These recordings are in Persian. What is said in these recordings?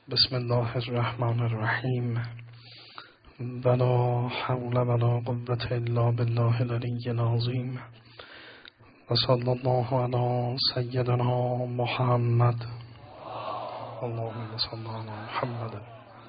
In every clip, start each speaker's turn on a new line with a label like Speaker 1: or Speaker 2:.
Speaker 1: بسم الله الرحمن الرحیم ولا حول ولا قوة الا بالله العلی العظیم و صلی الله علی سیدنا محمد اللهم صل علی محمد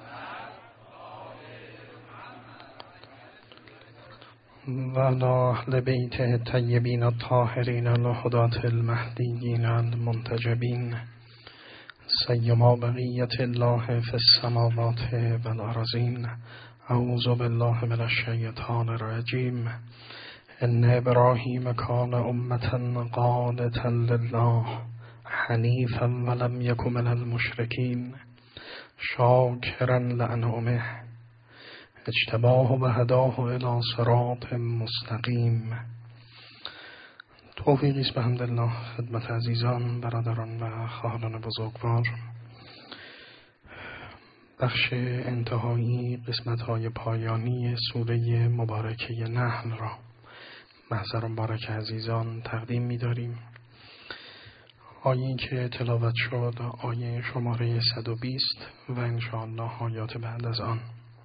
Speaker 1: و علی اهل بیت الطیبین الطاهرین الهداة المهدیین المنتجبین سیما بقیت الله فی السماوات و الارضین. اعوذ بالله من الشیطان الرجیم. ان ابراهیم کان امة قانتا لله حنیفا ولم یک من المشرکین شاکرا لانعمه اجتباه و هداه الی صراط مستقیم. توفیقی است بحمدالله خدمت عزیزان، برادران و خواهران بزرگوار. بخش انتهایی قسمت‌های پایانی سوره مبارکه نحل را محضر مبارک عزیزان تقدیم می‌داریم. آیه‌ای که تلاوت شد آیه شماره 120 و انشاءالله آیات بعد از آن.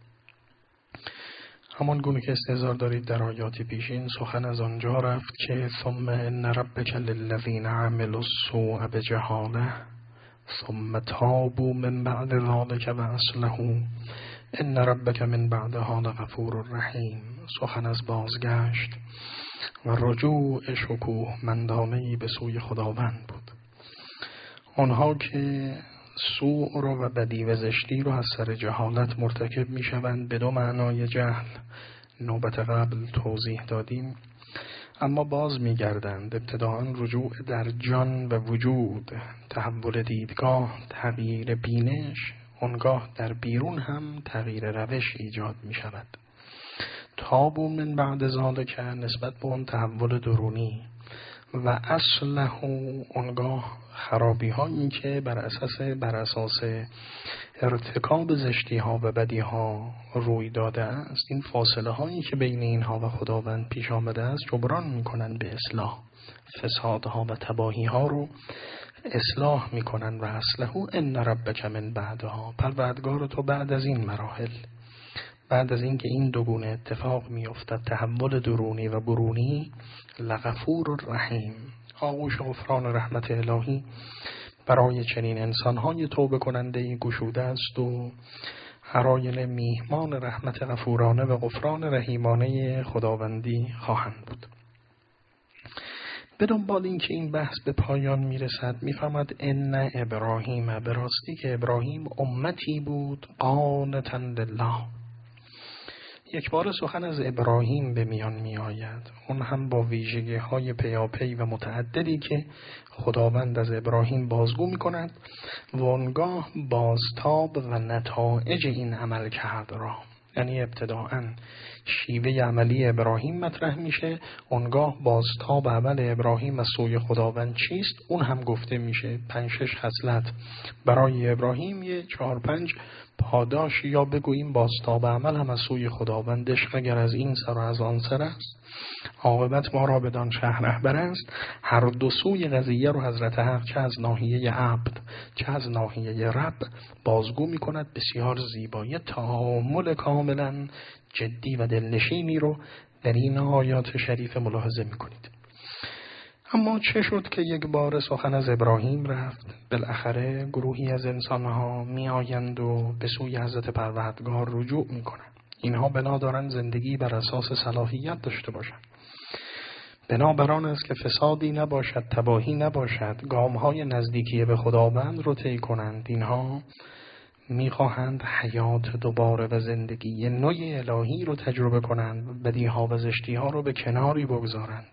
Speaker 1: همان گونه که استحضار دارید در آیات پیشین سخن از آنجا رفت که ثم ان ربک للذین عملوا السوء بجهاله ثم تابوا من بعد ذلک و اصلحوا ان ربک من بعدها لغفور رحیم. سخن از بازگشت و رجوع شکوهمندانه‌ای به سوی خداوند بود. آنها که سوء رو و بدی و زشتی رو از سر جهالت مرتکب می شوند به دو معنای جهل نوبت قبل توضیح دادیم، اما باز می گردند. ابتداء رجوع در جان و وجود، تحول دیدگاه، تغییر بینش، آنگاه در بیرون هم تغییر روش ایجاد می شود. تابوا من بعد ذلک نسبت به اون تحول درونی و اصلحوا آنگاه خرابی هایی که بر اساس ارتکاب زشتی ها و بدی ها روی داده است، این فاصله هایی که بین اینها و خداوند پیش آمده است جبران میکنند به اصلاح. فسادها و تباهی ها رو اصلاح میکنند. و اصلحوا ان ربک من بعدها، پروردگار تو بعد از این مراحل، بعد از اینکه این دو گونه اتفاق میافتد، تحول درونی و برونی، لغفور رحیم، آغوش غفران رحمت الهی برای چنین انسان‌های توبه کننده گشوده است و حرایل میهمان رحمت غفورانه و غفران رحیمانه خداوندی خواهند بود. به دنبال اینکه این بحث به پایان میرسد میفهمد ان ابراهیم، به راستی که ابراهیم امتی بود قانتا لله. یک بار سخن از ابراهیم به میان می آید، اون هم با ویژگی های پیاپی و متعددی که خداوند از ابراهیم بازگو می کند و آنگاه بازتاب و نتایج این عمل کرد را، یعنی ابتداءً شیوه عملی ابراهیم مطرح میشه، آنگاه بازتاب عمل ابراهیم از سوی خداوند چیست اون هم گفته میشه. 5-6 خصلت برای ابراهیم، یه 4-5 پاداش یا بگوییم بازتاب عمل هم از سوی خداوند. عشق اگر از این سر و از آن سر است، عاقبت ما را بدان شهر رهبر است. هر دو سوی قضیه رو حضرت حق چه از ناحیه عبد چه از ناحیه رب بازگو می کند بسیار زیبایی. تعامل کاملا جدی و دلنشینی رو در این آیات شریف ملاحظه می کنید. اما چه شد که یک بار سخن از ابراهیم رفت؟ بالاخره گروهی از انسانها می آیند و به سوی حضرت پروردگار رجوع می کنند. اینها بنا دارند زندگی بر اساس صلاحیت داشته باشند. بنابران است که فسادی نباشد، تباهی نباشد، گامهای نزدیکی به خداوند رو طی کنند. اینها میخواهند حیات دوباره و زندگی نوع الهی رو تجربه کنند، بدیها و زشتیها رو به کناری بگذارند.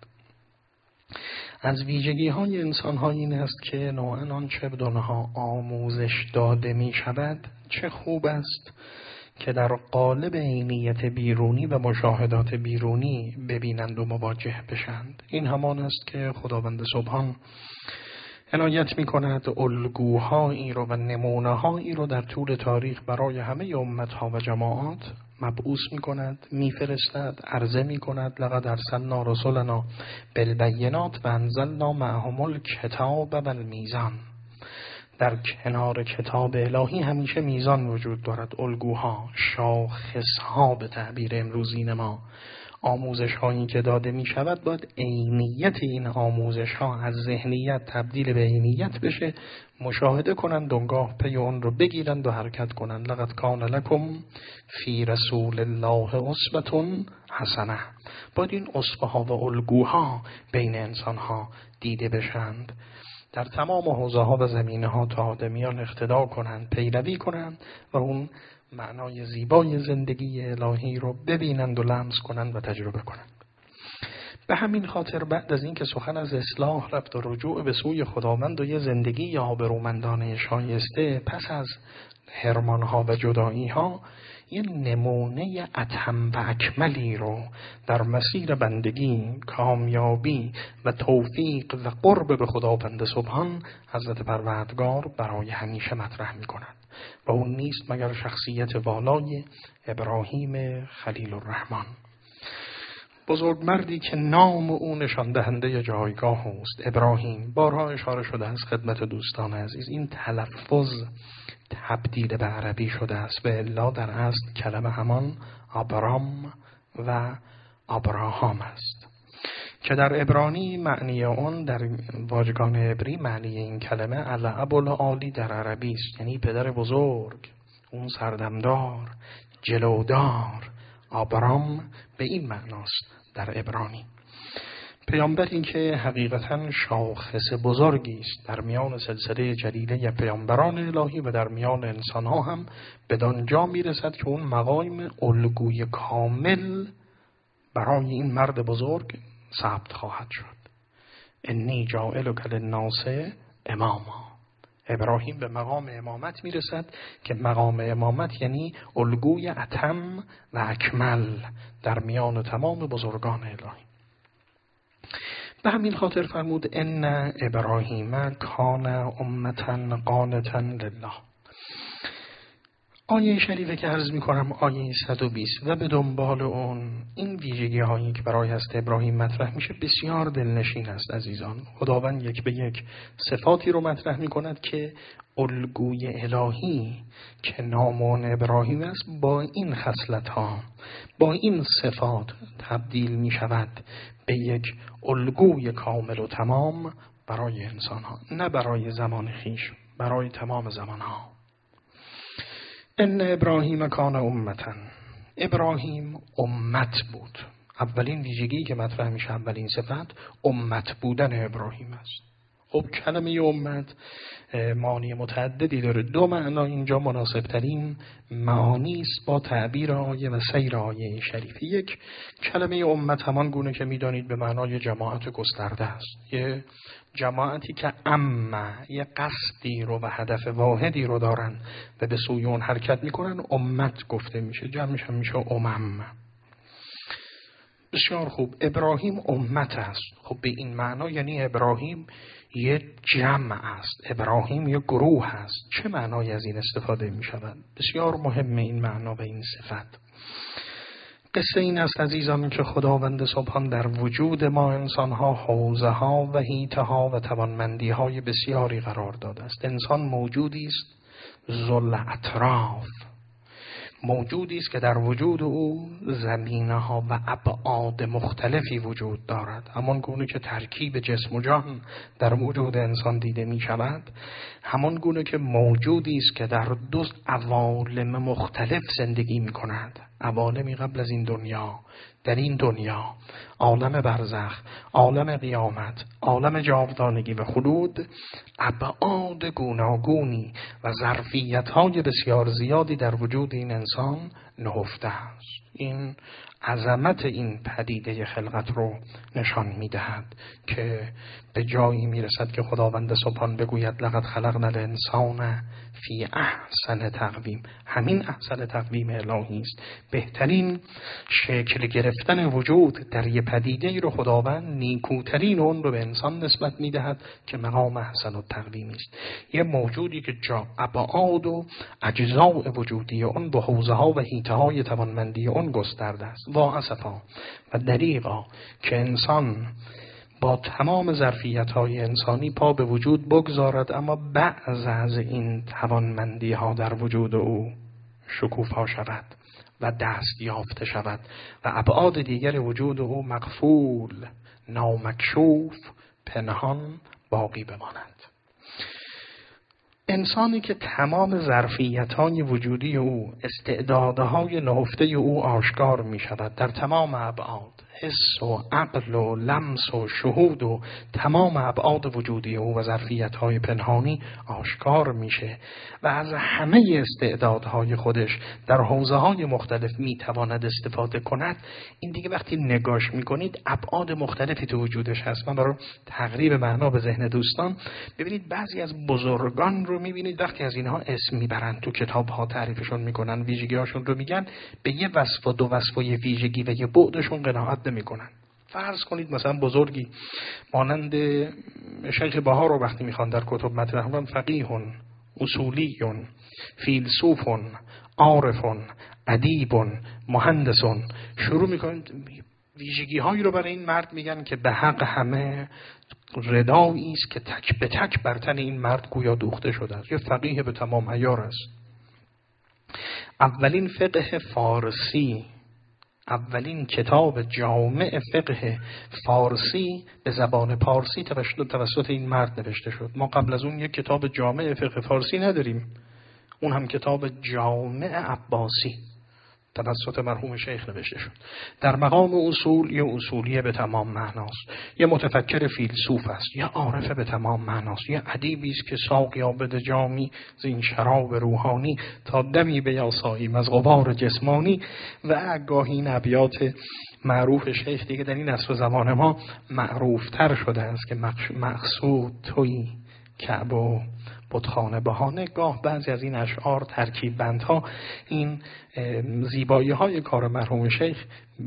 Speaker 1: از ویژگی های انسان ها این است که نوعاً آنچه بدانها آموزش داده می شود چه خوب است که در قالب عینیت بیرونی و مشاهدات بیرونی ببینند و مواجه بشند. این همان است که خداوند سبحان عنایت می کند الگوهایی رو و نمونه‌هایی رو در طول تاریخ برای همه امتها و جماعات مبعوث می کند، می فرستد، عرضه می کند. لقد ارسلنا رسلنا بالبینات و انزلنا معهم الکتاب و المیزان. در کنار کتاب الهی همیشه میزان وجود دارد، الگوها، شاخصها به تعبیر امروزین ما. آموزش هایی که داده می شود باید عینیت این آموزش ها از ذهنیت تبدیل به عینیت بشه، مشاهده کنند دنگاه پی اون رو بگیرند و حرکت کنند. لقد کان لکم فی رسول الله اسوة حسنه. باید این اسوه ها و الگوها بین انسان ها دیده بشند، در تمام حوزه ها و زمینه ها تا آدمیان اقتدا کنند، پیروی کنند و اون معنای زیبای زندگی الهی رو ببینند و لمس کنند و تجربه کنند. به همین خاطر بعد از اینکه سخن از اصلاح رفت و رجوع به سوی خداوند و یه زندگی آبرومندانه شایسته پس از حرمان‌ها و جدایی‌ها، یه نمونه اتم و اکملی رو در مسیر بندگی، کامیابی و توفیق و قرب به خداوند سبحان حضرت پروردگار برای همیشه مطرح می‌کند و اون نیست مگر شخصیت والای ابراهیم خلیل الرحمن، بزرگ مردی که نام او نشان دهنده جایگاه اوست. ابراهیم بارها اشاره شده است خدمت دوستان عزیز، این تلفظ تبدیل به عربی شده است، به الا در اصل کلمه همان ابرام و ابراهام است که در عبرانی معنی اون در واژگان عبری معنی این کلمه الاب العالی در عربی است، یعنی پدر بزرگ، اون سردمدار، جلودار. ابرام به این معناست در عبرانی. پیامبری که حقیقتاً شاخص بزرگی است در میان سلسله جلیله پیامبران الهی و در میان انسان‌ها هم بدان جا میرسد که اون مقام الگوی کامل برای این مرد بزرگ ثبت خواهد شد. انی جاعلک للناس اماما. ابراهیم به مقام امامت میرسد که مقام امامت یعنی الگوی اتم و اکمل در میان تمام بزرگان الهی. به همین خاطر فرمود ان ابراهیم کان امة قانتا لله. آیه شریفه که عرض می‌کنم آیه 120 و به دنبال اون این ویژگی هایی که برای حضرت ابراهیم مطرح میشه بسیار دلنشین است عزیزان. خداوند یک به یک صفاتی رو مطرح می‌کند که الگوی الهی که نام آن ابراهیم است با این خصلت‌ها، با این صفات تبدیل می‌شود به یک الگوی کامل و تمام برای انسان‌ها، نه برای زمان خویش، برای تمام زمان‌ها. ان ابراهیم کان امتا. ابراهیم امت بود. اولین ویژگی که مطرح میشه، اولین صفت امت بودن ابراهیم است. خب کلمه امت معانی متعددی داره. دو معنا اینجا مناسب ترین معانی است با تعبیر آیه و سیر آیه شریف. یک، کلمه امت همان گونه که میدانید به معنای جماعت گسترده است، یه جماعتی که یه قصدی رو و هدف واحدی رو دارن و به سوی اون حرکت میکنن امت گفته میشه، جمعش هم میشه امم. بسیار خوب، ابراهیم امت است. خب به این معنا یعنی ابراهیم یه جمع است، ابراهیم یه گروه است. چه معنایی از این استفاده می شود؟ بسیار مهمه این معنا و این صفت. قصه این است عزیزان که خداوند سبحان در وجود ما انسانها حوزه ها و حیطه ها و توانمندی های بسیاری قرار داده است. انسان موجودی است ذل اطراف، موجودی است که در وجود او زمینه ها و ابعاد مختلفی وجود دارد. همان گونه که ترکیب جسم و جان در وجود انسان دیده می شود، همان گونه که موجودی است که در دو عوالم مختلف زندگی می کند. عوالمی قبل از این دنیا، در این دنیا، عالم برزخ، عالم قیامت، عالم جاودانگی و خلود، ابعاد گوناگونی و ظرفیت‌های بسیار زیادی در وجود این انسان نهفته است. این عظمت این پدیده خلقت رو نشان می‌دهد که به جایی می‌رسد که خداوند سبحان بگوید لقد خلقنا الانسان فی احسن تقویم. همین احسن تقویم الهی است. بهترین شکل گرفتن وجود در یک پدیده رو خداوند نیکوترین اون رو به انسان نسبت می‌دهد که مقام احسن التقویم است. یه موجودی که جا ابعاد و اجزاء وجودی اون با حوزه‌ها و حیطه‌های توانمندی اون گسترده است. وا اسفا و دریغا که انسان با تمام ظرفیت‌های انسانی پا به وجود بگذارد، اما بعض از این توانمندی‌ها در وجود او شکوفا شود و دست یافته شود و ابعاد دیگر وجود او مغفول، نامکشوف، پنهان باقی بماند. انسانی که تمام ظرفیت‌های وجودی او، استعدادهای نهفته او آشکار می شود در تمام ابعاد، حس و عقل و لمس و شهود و تمام ابعاد وجودی او و ظرفیت‌های پنهانی آشکار میشه و از همه استعدادهای خودش در حوزه‌های مختلف میتواند استفاده کند. این دیگه وقتی نگاش میکنید ابعاد مختلفی تو وجودش هست. من برای تقریب معنا به ذهن دوستان، ببینید بعضی از بزرگان رو میبینید وقتی از اینها اسم میبرن تو کتاب‌ها تعریفشون میکنن، ویژگی‌هاشون رو میگن، به یه وصف و دو وصف و یه ویژگی و یه بعدشون قناعت نمی‌کنن. فرض کنید مثلا بزرگی مانند شیخ بها رو وقتی میخوان در کتب مطرح کنن، فقیهون، اصولیون، فیلسوفون، عارفون، ادیبون، مهندسون، شروع میکنن ویژگی‌هایی رو برای این مرد میگن که به حق همه ردایی است که تک به تک بر تن این مرد گویا دوخته شده است. یه فقیه به تمام عیار است. اولین فقه فارسی، اولین کتاب جامع فقه فارسی به زبان پارسی توسط این مرد نوشته شد. ما قبل از اون یک کتاب جامع فقه فارسی نداریم، اون هم کتاب جامع عباسی توسط مرحوم شیخ نوشته شد. در مقام اصول یه اصولیه به تمام معناست، یه متفکر فیلسوف است، یه عارف به تمام معناست، یه ادیبی است که ساقی آبد جامی زین شراب روحانی تا دمی به یاساییم از غبار جسمانی. و گاهی این ابیات معروف شیخ دیگه در این عصر زمان ما معروف تر شده است که مقصود تویی کعبه و بتخانه بهانه. گاه بعضی از این اشعار، ترکیب بندها، این زیبایی های کار مرحوم شیخ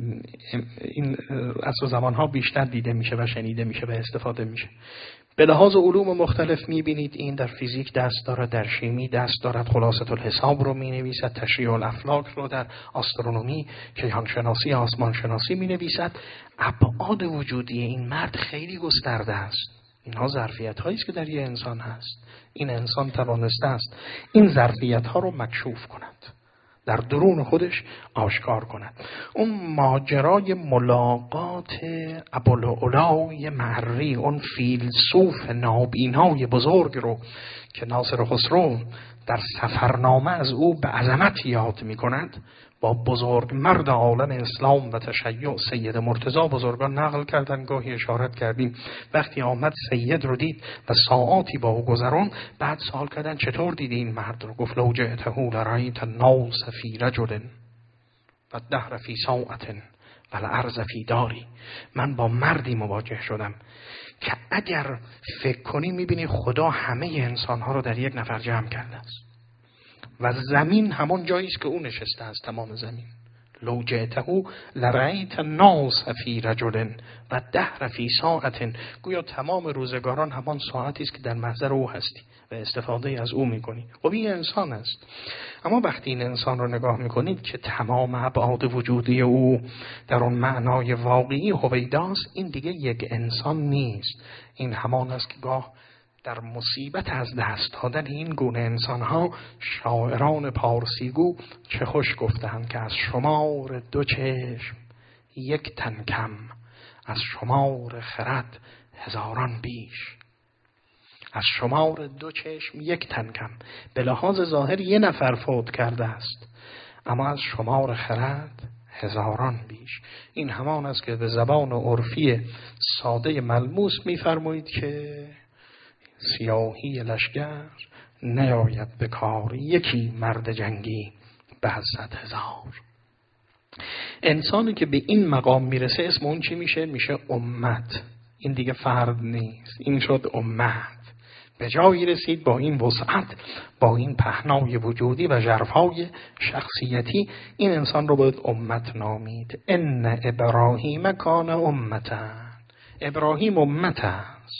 Speaker 1: این عصر زمان ها بیشتر دیده میشه و شنیده میشه و استفاده میشه. به لحاظ علوم مختلف میبینید این در فیزیک دست دارد، در شیمی دست دارد، خلاصه الحساب رو مینویسد، تشریح الافلاک رو در آسترونومی، کیهان شناسی، آسمان شناسی مینویسد. ابعاد وجودی این مرد خیلی گسترده است. اینها ظرفیت هایی است که در یه انسان هست. این انسان توانسته است این ظرفیت ها رو مکشوف کند، در درون خودش آشکار کند. اون ماجرای ملاقات ابوالعلای معری، اون فیلسوف نابینای بزرگ رو که ناصر خسرو در سفرنامه از او به عظمت یاد می کند، با بزرگ مرد عالم اسلام و تشیع سید مرتضی بزرگان نقل کردن. گاهی اشارت کردیم وقتی آمد سید رو دید و ساعاتی با او گذران، بعد سوال کردن چطور دیدی این مرد رو؟ گفت لو جئته لرأیت الناس فی رجل و الدهر فی ساعة و الارض فی داری. من با مردی مواجه شدم که اگر فکر کنی میبینی خدا همه انسانها رو در یک نفر جمع کرده است و زمین همون جایی است که او نشسته است. تمام زمین لو جئته لرأیت الناس فی رجل و الدهر فی ساعة. گویا تمام روزگاران همان ساعتی است که در محضر او هستی و استفاده از او میکنی. خب این انسان است. اما وقتی این انسان رو نگاه میکنید که تمام ابعاد وجودی او در اون معنای واقعی هویداست، این دیگه یک انسان نیست. این همان است که گاه در مصیبت از دست دادن این گونه انسانها شاعران پارسیگو چه خوش گفتند که از شمار دو چشم یک تن کم، از شمار خرد هزاران بیش. از شمار دو چشم یک تن کم، به لحاظ ظاهر یه نفر فوت کرده است، اما از شمار خرد هزاران بیش. این همان است که به زبان عرفی ساده ملموس می‌فرمایید که سیاهی لشگر نیاید به کار، یکی مرد جنگی به 100,000. انسانی که به این مقام میرسه اسم اون چی میشه؟ میشه امت. این دیگه فرد نیست، این شد امت. به جایی رسید با این وسعت، با این پهنای وجودی و ژرفای شخصیتی، این انسان رو باید امت نامید. ان ابراهیم کان امتا. ابراهیم امت است.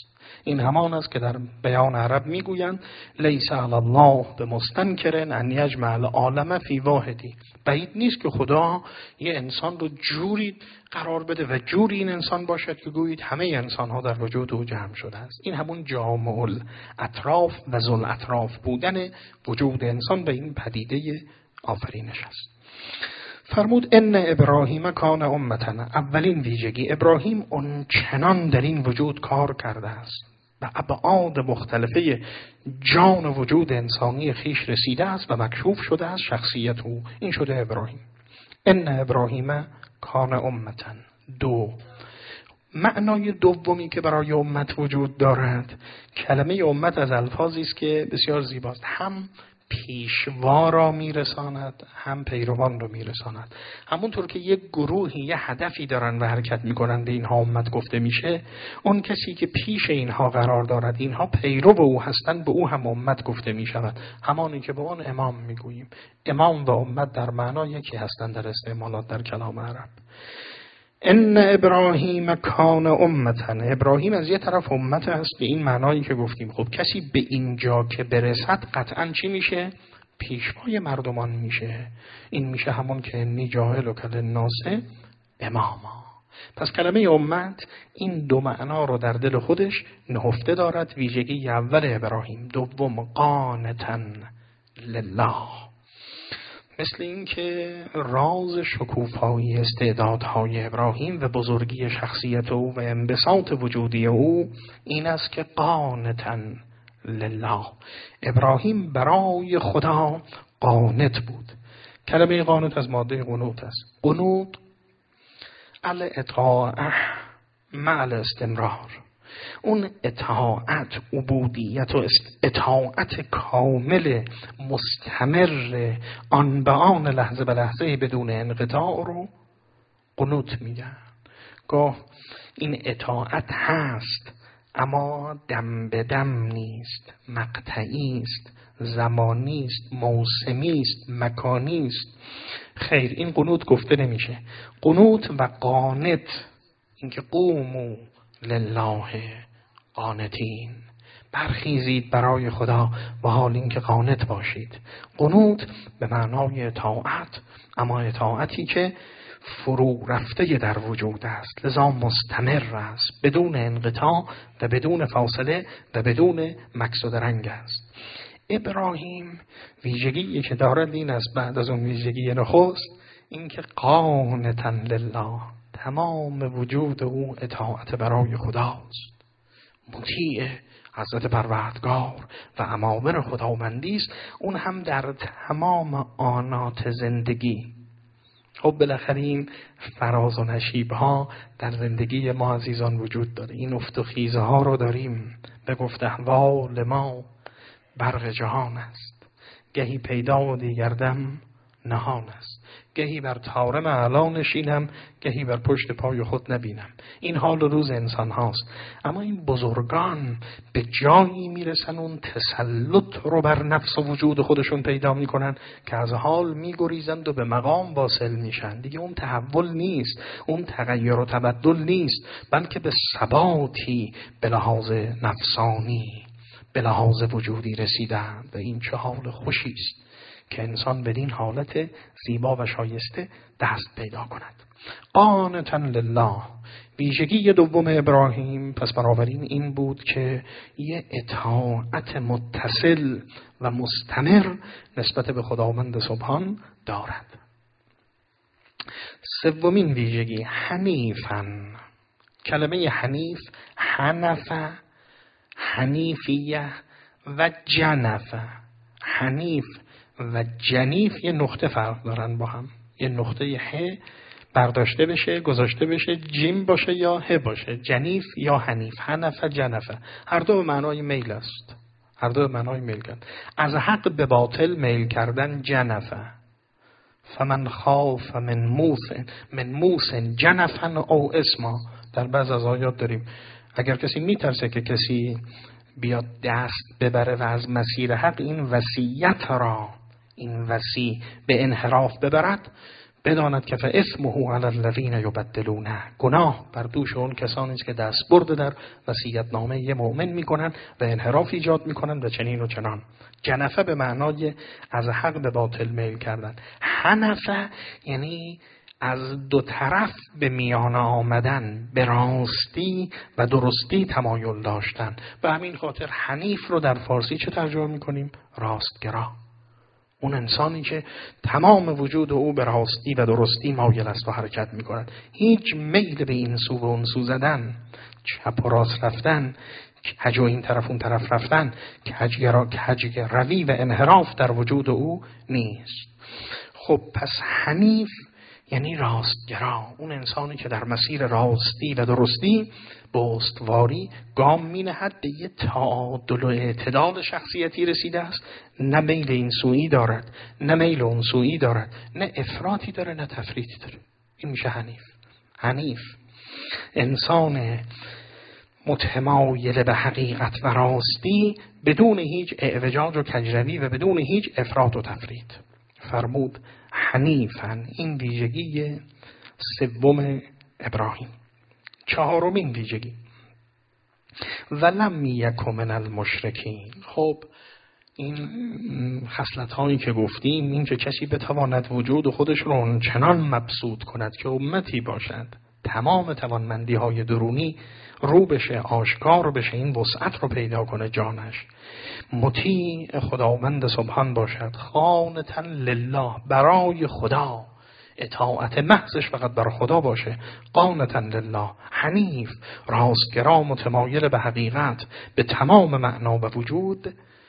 Speaker 1: این همان است که در بیان عرب میگویند لیس علی الله بمستنکر ان یجمع العالم فی واحدی. بعید نیست که خدا یه انسان رو جوری قرار بده و جوری این انسان باشد که گویید همه انسان ها در وجود او جمع شده است. این همون جامع الاطراف و ذل اطراف بودن وجود انسان به این پدیده آفرینش است. فرمود ان ابراهیم کان امتنا. اولین ویژگی، ابراهیم اون چنان در این وجود کار کرده است، به ابعاد مختلفه جان وجود انسانی خیش رسیده است و مکشوف شده است شخصیت او. این شده ابراهیم. ان ابراهیم کان امتن. دو، معنای دومی که برای امت وجود دارد، کلمه امت از الفاظی است که بسیار زیباست، هم پیشوا را میرساند هم پیروان را میرساند. همونطور که یک گروهی یه هدفی دارن و حرکت میکنن به اینها امت گفته میشه، اون کسی که پیش اینها قرار دارد، اینها پیرو او هستند، به او هم امت گفته میشود. همانی که به اون امام میگوییم. امام و امت در معنای یکی هستند در استعمالات در کلام عرب. ان ابراهیم کان امتن. ابراهیم از یه طرف امت است به این معنایی که گفتیم. خب کسی به اینجا که برسد قطعاً چی میشه؟ پیشوای مردمان میشه. این میشه همون که انی جاعل کل الناس اماما. پس کلمه امت این دو معنا رو در دل خودش نهفته دارد. ویژگی اول ابراهیم. دوم قانتن لله. مثل این که راز شکوفایی استعدادهای ابراهیم و بزرگی شخصیت او و انبساط وجودی او این است که قانتن لله. ابراهیم برای خدا قانت بود. کلمه قانت از ماده قنوت است. قنوت الاطاعه مع الاستمرار. اون اطاعت، عبودیت و اطاعت کامل مستمر آن به آن، لحظه به لحظه بدون انقطاع رو قنوت میگن. گاه این اطاعت هست اما دم به دم نیست، مقطعی است، زمانی است، موسمی است، مکانی است. خیر، این قنوت گفته نمیشه. قنوت و قانت، اینکه قوموا لله قانتین، برخیزید برای خدا و حال اینکه قانت باشید. قنوت به معنای اطاعت، اما اطاعتی که فرو رفته در وجود است، لذا مستمر است، بدون انقطاع و بدون فاصله و بدون مکس و درنگ است. ابراهیم ویژگی که دارد این است، بعد از اون ویژگی نخست، اینکه قانتن لله، تمام وجود او اطاعت برای خداست، مطیع حضرت پروردگار و اوامر خداوندی است. اون هم در تمام آنات زندگی. خب بالاخره این فراز و نشیب ها در زندگی ما عزیزان وجود داره. این افت و خیزه ها رو داریم. به گفت احوال ما برق جهان است، گهی پیدا و دیگر دم نهان است. گهی بر طارم اعلا نشینم، گهی بر پشت پای خود نبینم. این حال و روز انسان هاست. اما این بزرگان به جایی میرسن اون تسلط رو بر نفس و وجود خودشون پیدا میکنن که از حال میگریزند و به مقام واصل میشن. دیگه اون تحول نیست، اون تغییر و تبدل نیست، بلکه به ثباتی به لحاظ نفسانی، به لحاظ وجودی رسیدن. و این چه حال خوشی است که انسان بدین حالت زیبا و شایسته دست پیدا کند. قانتن لله. ویژگی دوم ابراهیم پس بنابراین این بود که یه اطاعت متصل و مستمر نسبت به خداوند سبحان دارد. سومین ویژگی حنیفن. کلمه حنیف، حنفه، حنیفیه و جنفه. حنیف و جنیف یه نقطه فرق دارن با هم. یه نقطه ه برداشته بشه، گذاشته بشه، جیم باشه یا ه باشه. جنیف یا حنیف. حنفه، جنفه، هر دو به معنای میل است. هر دو به معنای میل کردن. از حق به باطل میل کردن جنفه. فمن خاف من موس جنفا او اسما. در بعض از آیات داریم اگر کسی میترسه که کسی بیاد دست ببره و از مسیر حق این وصیت را، این وصی به انحراف ببرد، بداند که فاسمه علی الذین یبدلونه، گناه بر دوش اون کسانی است که دست برده در وصیت‌نامه یه مؤمن میکنن و انحراف ایجاد میکنن و چنین و چنان. جنفه به معنای از حق به باطل میل کردن. حنفه یعنی از دو طرف به میانه آمدن، به راستی و درستی تمایل داشتن. به همین خاطر حنیف رو در فارسی چه ترجمه میکنیم؟ راستگرا. اون انسانی که تمام وجود او به راستی و درستی مایل است و حرکت میکند. هیچ میل به این سو و اون سو زدن، چپ و راست رفتن، کج و این طرف اون طرف رفتن، کج روی و انحراف در وجود او نیست. خب پس حنیف یعنی راستگرا، اون انسانی که در مسیر راستی و درستی با استواری گام می نهد، به یه تعادل و اعتدال شخصیتی رسیده است، نه میل این سویی دارد نه میل اون سویی دارد، نه افراطی داره نه تفریطی داره. این میشه حنیف. حنیف انسان متمایل به حقیقت و راستی بدون هیچ اعوجاج و کجروی و بدون هیچ افراط و تفریط. فرمود حنیفاً، این ویژگی سوم ابراهیم. چهارمین ویژگی ولم یک من المشرکین. خب این خصلت هایی که گفتیم، این که کسی بتواند وجود خودش رو چنان مبسوط کند که امتی باشد، تمام توانمندی های درونی رو بشه، آشکار بشه، این وسعت رو پیدا کنه جانش، مطیع خداوند سبحان باشد، خانتا لله، برای خدا، اطاعت محضش فقط بر خدا باشه، قانتا لله، حنیف، راستگرا، متمایل به حقیقت به تمام معنا و وجود.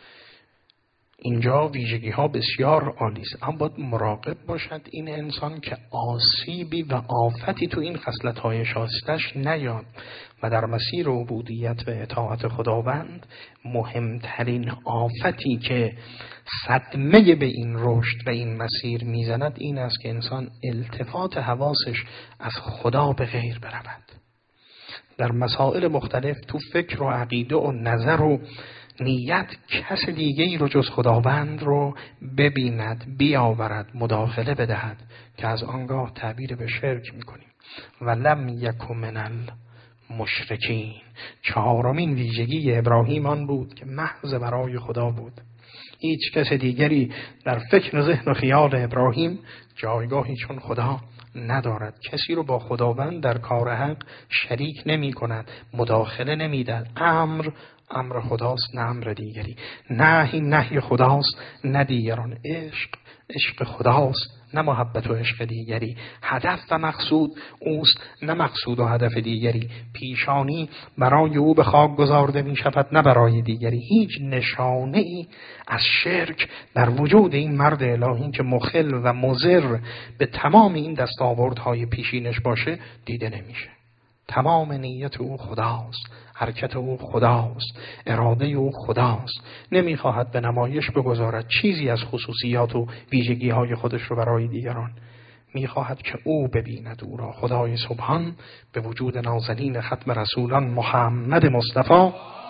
Speaker 1: اینجا ویژگی ها بسیار عالی است، اما باید مراقب باشد این انسان که آسیبی و آفتی تو این خصلت های شایستش نیاد و در مسیر عبودیت و اطاعت خداوند مهمترین آفتی که صدمه به این رشد و این مسیر میزند این است که انسان التفات حواسش از خدا به غیر برود. در مسائل مختلف تو فکر و عقیده و نظر و نیت کس دیگه‌ای رو جز خداوند رو ببیند، بیاورد، مداخله بدهد که از آنگاه تعبیر به شرک میکنیم. ولم یک من المشرکین. چهارمین ویژگی ابراهیم آن بود که محض برای خدا بود. هیچ کس دیگری در فکر ذهن و خیال ابراهیم جایگاهی چون خدا ندارد. کسی رو با خداوند در کار حق شریک نمی کند، مداخله نمی دهد. امر خداست نه امر دیگری، نهی خداست نه دیگران، عشق خداست نه محبت و عشق دیگری، هدف و مقصود اوست نه مقصود و هدف دیگری، پیشانی برای او به خاک گذارده می شود نه برای دیگری. هیچ نشانه ای از شرک در وجود این مرد الهی که مخل و مضر به تمام این دستاوردهای پیشینش باشه دیده نمیشه. تمام نیت او خداست، حرکت او خداست، اراده او خداست. نمیخواهد به نمایش بگذارد چیزی از خصوصیات و ویژگی های خودش رو برای دیگران. میخواهد که او ببیند او را. خدای سبحان به وجود نازنین ختم رسولان محمد مصطفی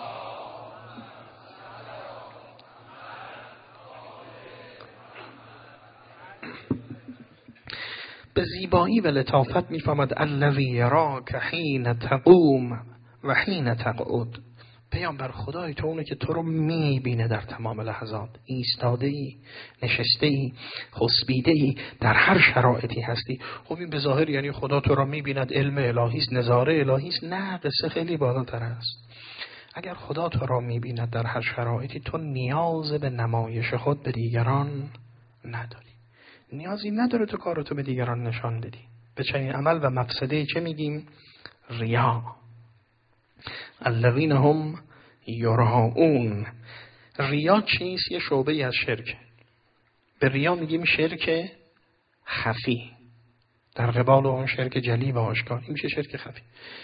Speaker 1: به زیبایی و لطافت میفهمد الذی یراک حین تقوم و حین تقعد. پیامبر خدای تو اونه که تو رو میبینه در تمام لحظات، ایستاده ای، نشسته ای، خسبیده ای، در هر شرایطی هستی. خب این به ظاهر یعنی خدا تو رو میبیند، علم الهی است، نظاره الهی است. نه، قصه خیلی بالاتر است. اگر خدا تو رو میبیند در هر شرایطی، تو نیاز به نمایش خود به دیگران نداری. نیازی نداره تو کارتو به دیگران نشان بدی. به چنین عمل و مفسده چه میگیم؟ ریا. الذین هم یراؤون. ریا چیست؟ یه شعبه از شرک. به ریا میگیم شرک خفی در قبال اون شرک جلی و آشکار. این میشه شرک خفی.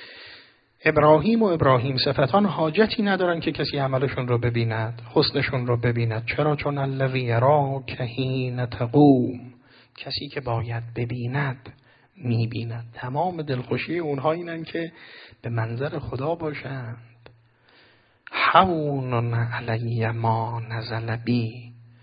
Speaker 1: ابراهیم صفتان حاجتی ندارن که کسی عملشون رو ببیند، حسنشون رو ببیند. چرا؟ چون الذی یراک حین تقوم، کسی که باید ببیند میبیند. تمام دلخوشی اونها اینن که به منظر خدا باشند. حون علی ما نزل بی،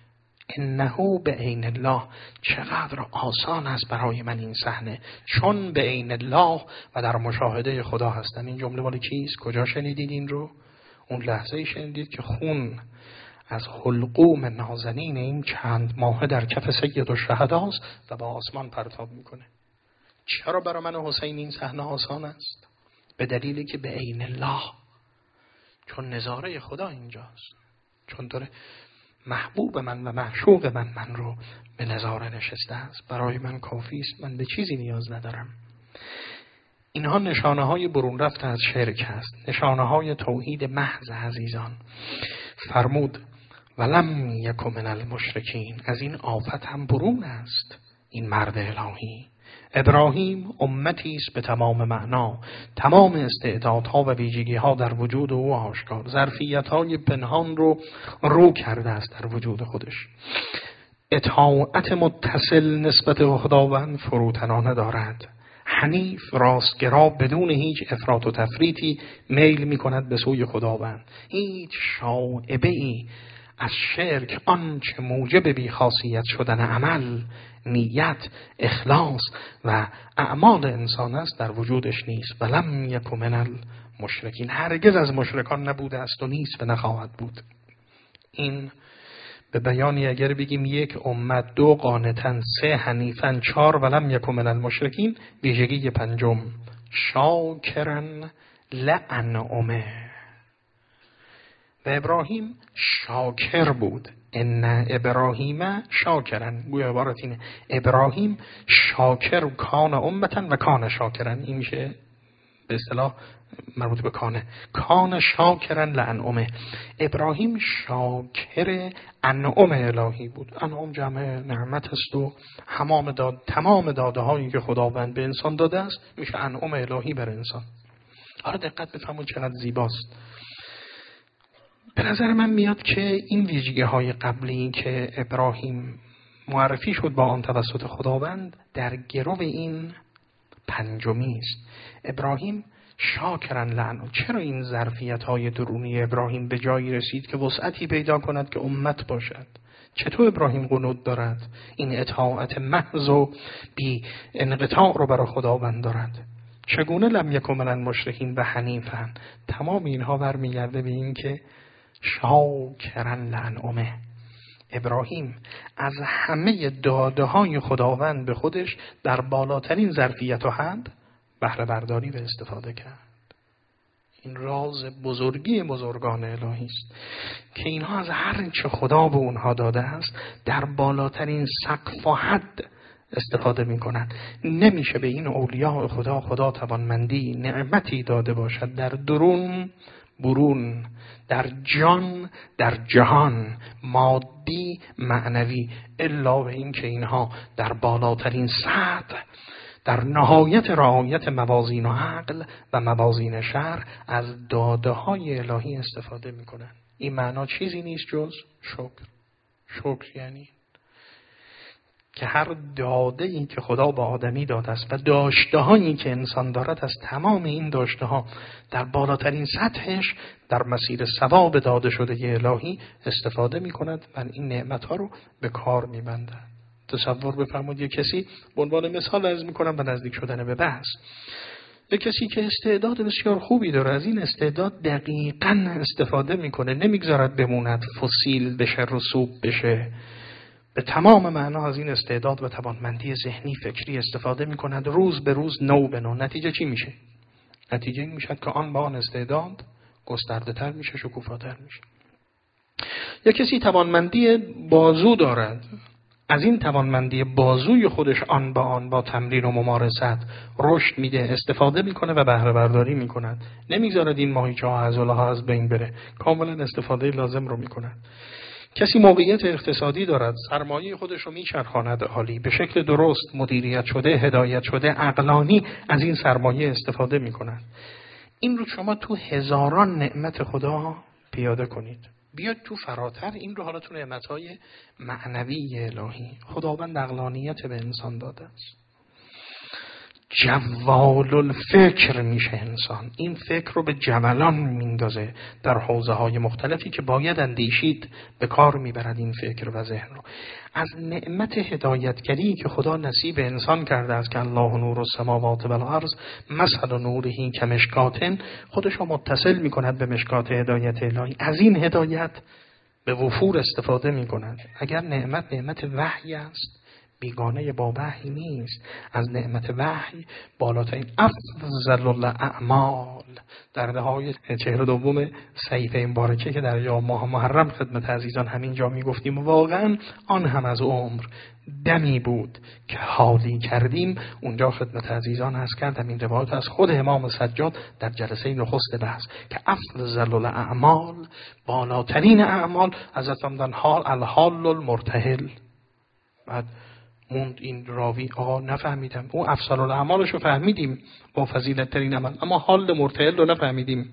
Speaker 1: انه به عین الله، چقدر آسان است برای من این صحنه، چون به عین الله و در مشاهده خدا هستم. این جمله مال کیست؟ کجا شنیدید این رو؟ اون لحظه شنیدید که خون از حلقوم نازنین این چند ماهه در کف سید الشهداست و با آسمان پرتاب میکنه. چرا برای من و حسین این صحنه آسان است؟ به دلیلی که به عین الله، چون نظاره خدا اینجاست، چون داره محبوب من و معشوق من رو به نظاره نشسته است. برای من کافی است، من به چیزی نیاز ندارم. اینها نشانه های برون رفت از شرک است، نشانه های توحید محض. عزیزان فرمود ولم یک من المشرکین، از این آفت هم برون است این مرد الهی. ابراهیم امتی است به تمام معنا، تمام استعدادها و ویژگی‌ها در وجود او آشکار، ظرفیت‌های پنهان رو کرده است در وجود خودش. اطاعت متصل نسبت به خداوند فروتنانه دارد. حنیف، راستگرا، بدون هیچ افراط و تفریطی میل می‌کند به سوی خداوند. هیچ شائبه‌ای از شرک، آنچه موجب بی‌خاصیت شدن عمل، نیت، اخلاص و اعمال انسان است در وجودش نیست. ولم یک من المشرکین، هرگز از مشرکان نبوده است و نیست و نخواهد بود. این به بیانی اگر بگیم 1 امت، 2 قانتن، 3 حنیفن، 4 ولم یک من المشرکین، ویژگی 5 شاکرن لانعمه. و ابراهیم شاکر بود. ان ابراهیم شاکرن، گویا عبارت اینه ابراهیم شاکر کان امتن و کان شاکرن. این میشه به اصطلاح مربوط به کان شاکرن لانعمه. ابراهیم شاکر انعم الهی بود. انعم جمع نعمت است و تمام داده هایی که خداوند به انسان داده است میشه انعم الهی بر انسان. حالا دقت بفرمایید چقدر زیباست. به نظر من میاد که این ویژگی های قبلی که ابراهیم معرفی شد با آن توسط خداوند در گرو این 5 است. ابراهیم شاکرن لعنه. چرا این ظرفیت های درونی ابراهیم به جایی رسید که وسعتی پیدا کند که امت باشد؟ چطور ابراهیم قنوت دارد؟ این اطاعت محض و بی انقطاع رو برای خداوند دارد. چگونه لم یک من المشرکین و حنیفن؟ تمام اینها برمیگرده به این که شاکرن لانعمه. ابراهیم از همه داده های خداوند به خودش در بالاترین ظرفیت و حد بهره برداری و استفاده کرد. این راز بزرگی بزرگان الهی است که اینها از هر چه خدا به اونها داده است در بالاترین سقف و حد استفاده می کنند. نمیشه به این اولیاء خدا توانمندی نعمتی داده باشد در درون برون، در جان، در جهان، مادی معنوی، الا به این که اینها در بالاترین سطح، در نهایت رعایت موازین و عقل و موازین شرع از داده های الهی استفاده می کنند. این معنا چیزی نیست جز شکر. شکر یعنی که هر داده ای که خدا با آدمی داده است و داشته هایی که انسان دارد، از تمام این داشته ها در بالاترین سطحش در مسیر ثواب داده شده الهی استفاده می کند و این نعمت ها رو به کار می بندد. تصور بفرمایید یک کسی، به عنوان مثال عرض می کنم و نزدیک شدن به بحث، یک کسی که استعداد بسیار خوبی داره، از این استعداد دقیقاً استفاده میکنه، نمیگذارد بموند فسیل بشه، رسوب بشه. به تمام معنا از این استعداد و توانمندی ذهنی فکری استفاده میکند، روز به روز نو به نو. نتیجه چی میشه؟ نتیجه این میشه که آن با آن استعداد گسترده تر میشه، شکوفاتر میشه. یا کسی توانمندی بازو دارد، از این توانمندی بازوی خودش آن با آن با تمرین و ممارست رشد میده، استفاده میکنه و بهره برداری میکند. نمیگذارد این ماهیچه ها عضلها از بین بره، کاملا استفاده لازم رو میکند. کسی موقعیت اقتصادی دارد، سرمایه خودش رو میچرخاند عالی، به شکل درست مدیریت شده، هدایت شده، عقلانی از این سرمایه استفاده میکند. این رو شما تو هزاران نعمت خدا پیاده کنید. بیاد تو فراتر این رو حالا تو نعمت‌های معنوی الهی. خداوند عقلانیت به انسان داده است. جوال الفکر میشه انسان. این فکر رو به جولان میندازه در حوزه های مختلفی که باید اندیشید، به کار میبرد این فکر و ذهن رو. از نعمت هدایتگری که خدا نصیب انسان کرده است که الله نور السماوات و الارض مثل نوره کمشکات، خودش رو متصل میکند به مشکات هدایت الهی. از این هدایت به وفور استفاده میکند. اگر نعمت وحی است، بیگانه با وحی نیست. از نعمت وحی بالاترین افضل الاعمال در دههای 42 صحیفه مبارکه که در ماه محرم خدمت عزیزان همین جا میگفتیم، واقعا آن هم از عمر دمی بود که حالی کردیم. اونجا خدمت عزیزان عرض کردم این روایت از خود امام سجاد در جلسه نخست بحث که افضل الاعمال، بالاترین اعمال، حضرت فرمودن حال الحال المرتحل. بعد موند این راوی آقا نفهمیدم، اون افضل الاعمالش رو فهمیدیم با فضیلت ترین عمل، اما حال مرتحل رو نفهمیدیم.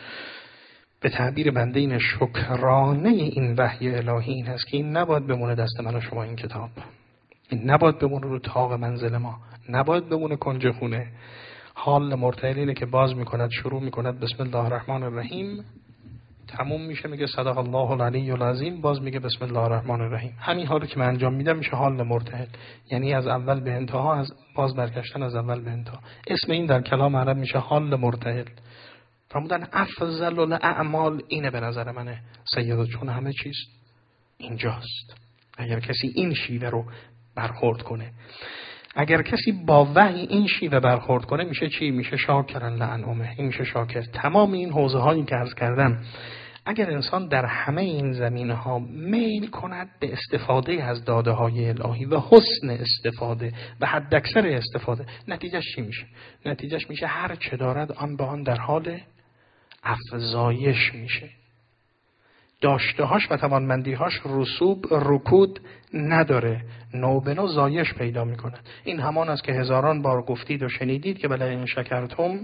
Speaker 1: به تعبیر بنده این شکرانه این وحی الهی این هست که این نباید بمونه دست من و شما، این کتاب این نباید بمونه رو طاق منزل ما، نباید بمونه کنج خونه. حال مرتحل اینه که باز میکند، شروع میکند بسم الله الرحمن الرحیم، تموم میشه میگه صدق الله العلی العظیم، باز میگه بسم الله الرحمن الرحیم. همین حالی که من انجام میدم میشه حال مرتحل، یعنی از اول به انتها، از باز برگشتن از اول به انتها. اسم این در کلام عرب میشه حال مرتحل. فرمودن افضل الاعمال اینه به نظر منه سیدا، چون همه چیز اینجاست. اگر کسی این شیوه رو برخورد کنه، اگر کسی با وحی این شیوه برخورد کنه، میشه چی؟ میشه شاکرن لانعمه. این میشه شاکر. تمام این حوزه هایی که عرض کردم، اگر انسان در همه این زمینه ها میل کند به استفاده از داده های الهی و حسن استفاده و حد اکثر استفاده، نتیجهش چی میشه؟ نتیجهش میشه هر چه دارد آن به آن در حال افزایش میشه. داشتهاش و توانمندیهاش رکود نداره، نو به نو زایش پیدا میکنه. این همان است که هزاران بار گفتید و شنیدید که بله این شکرتم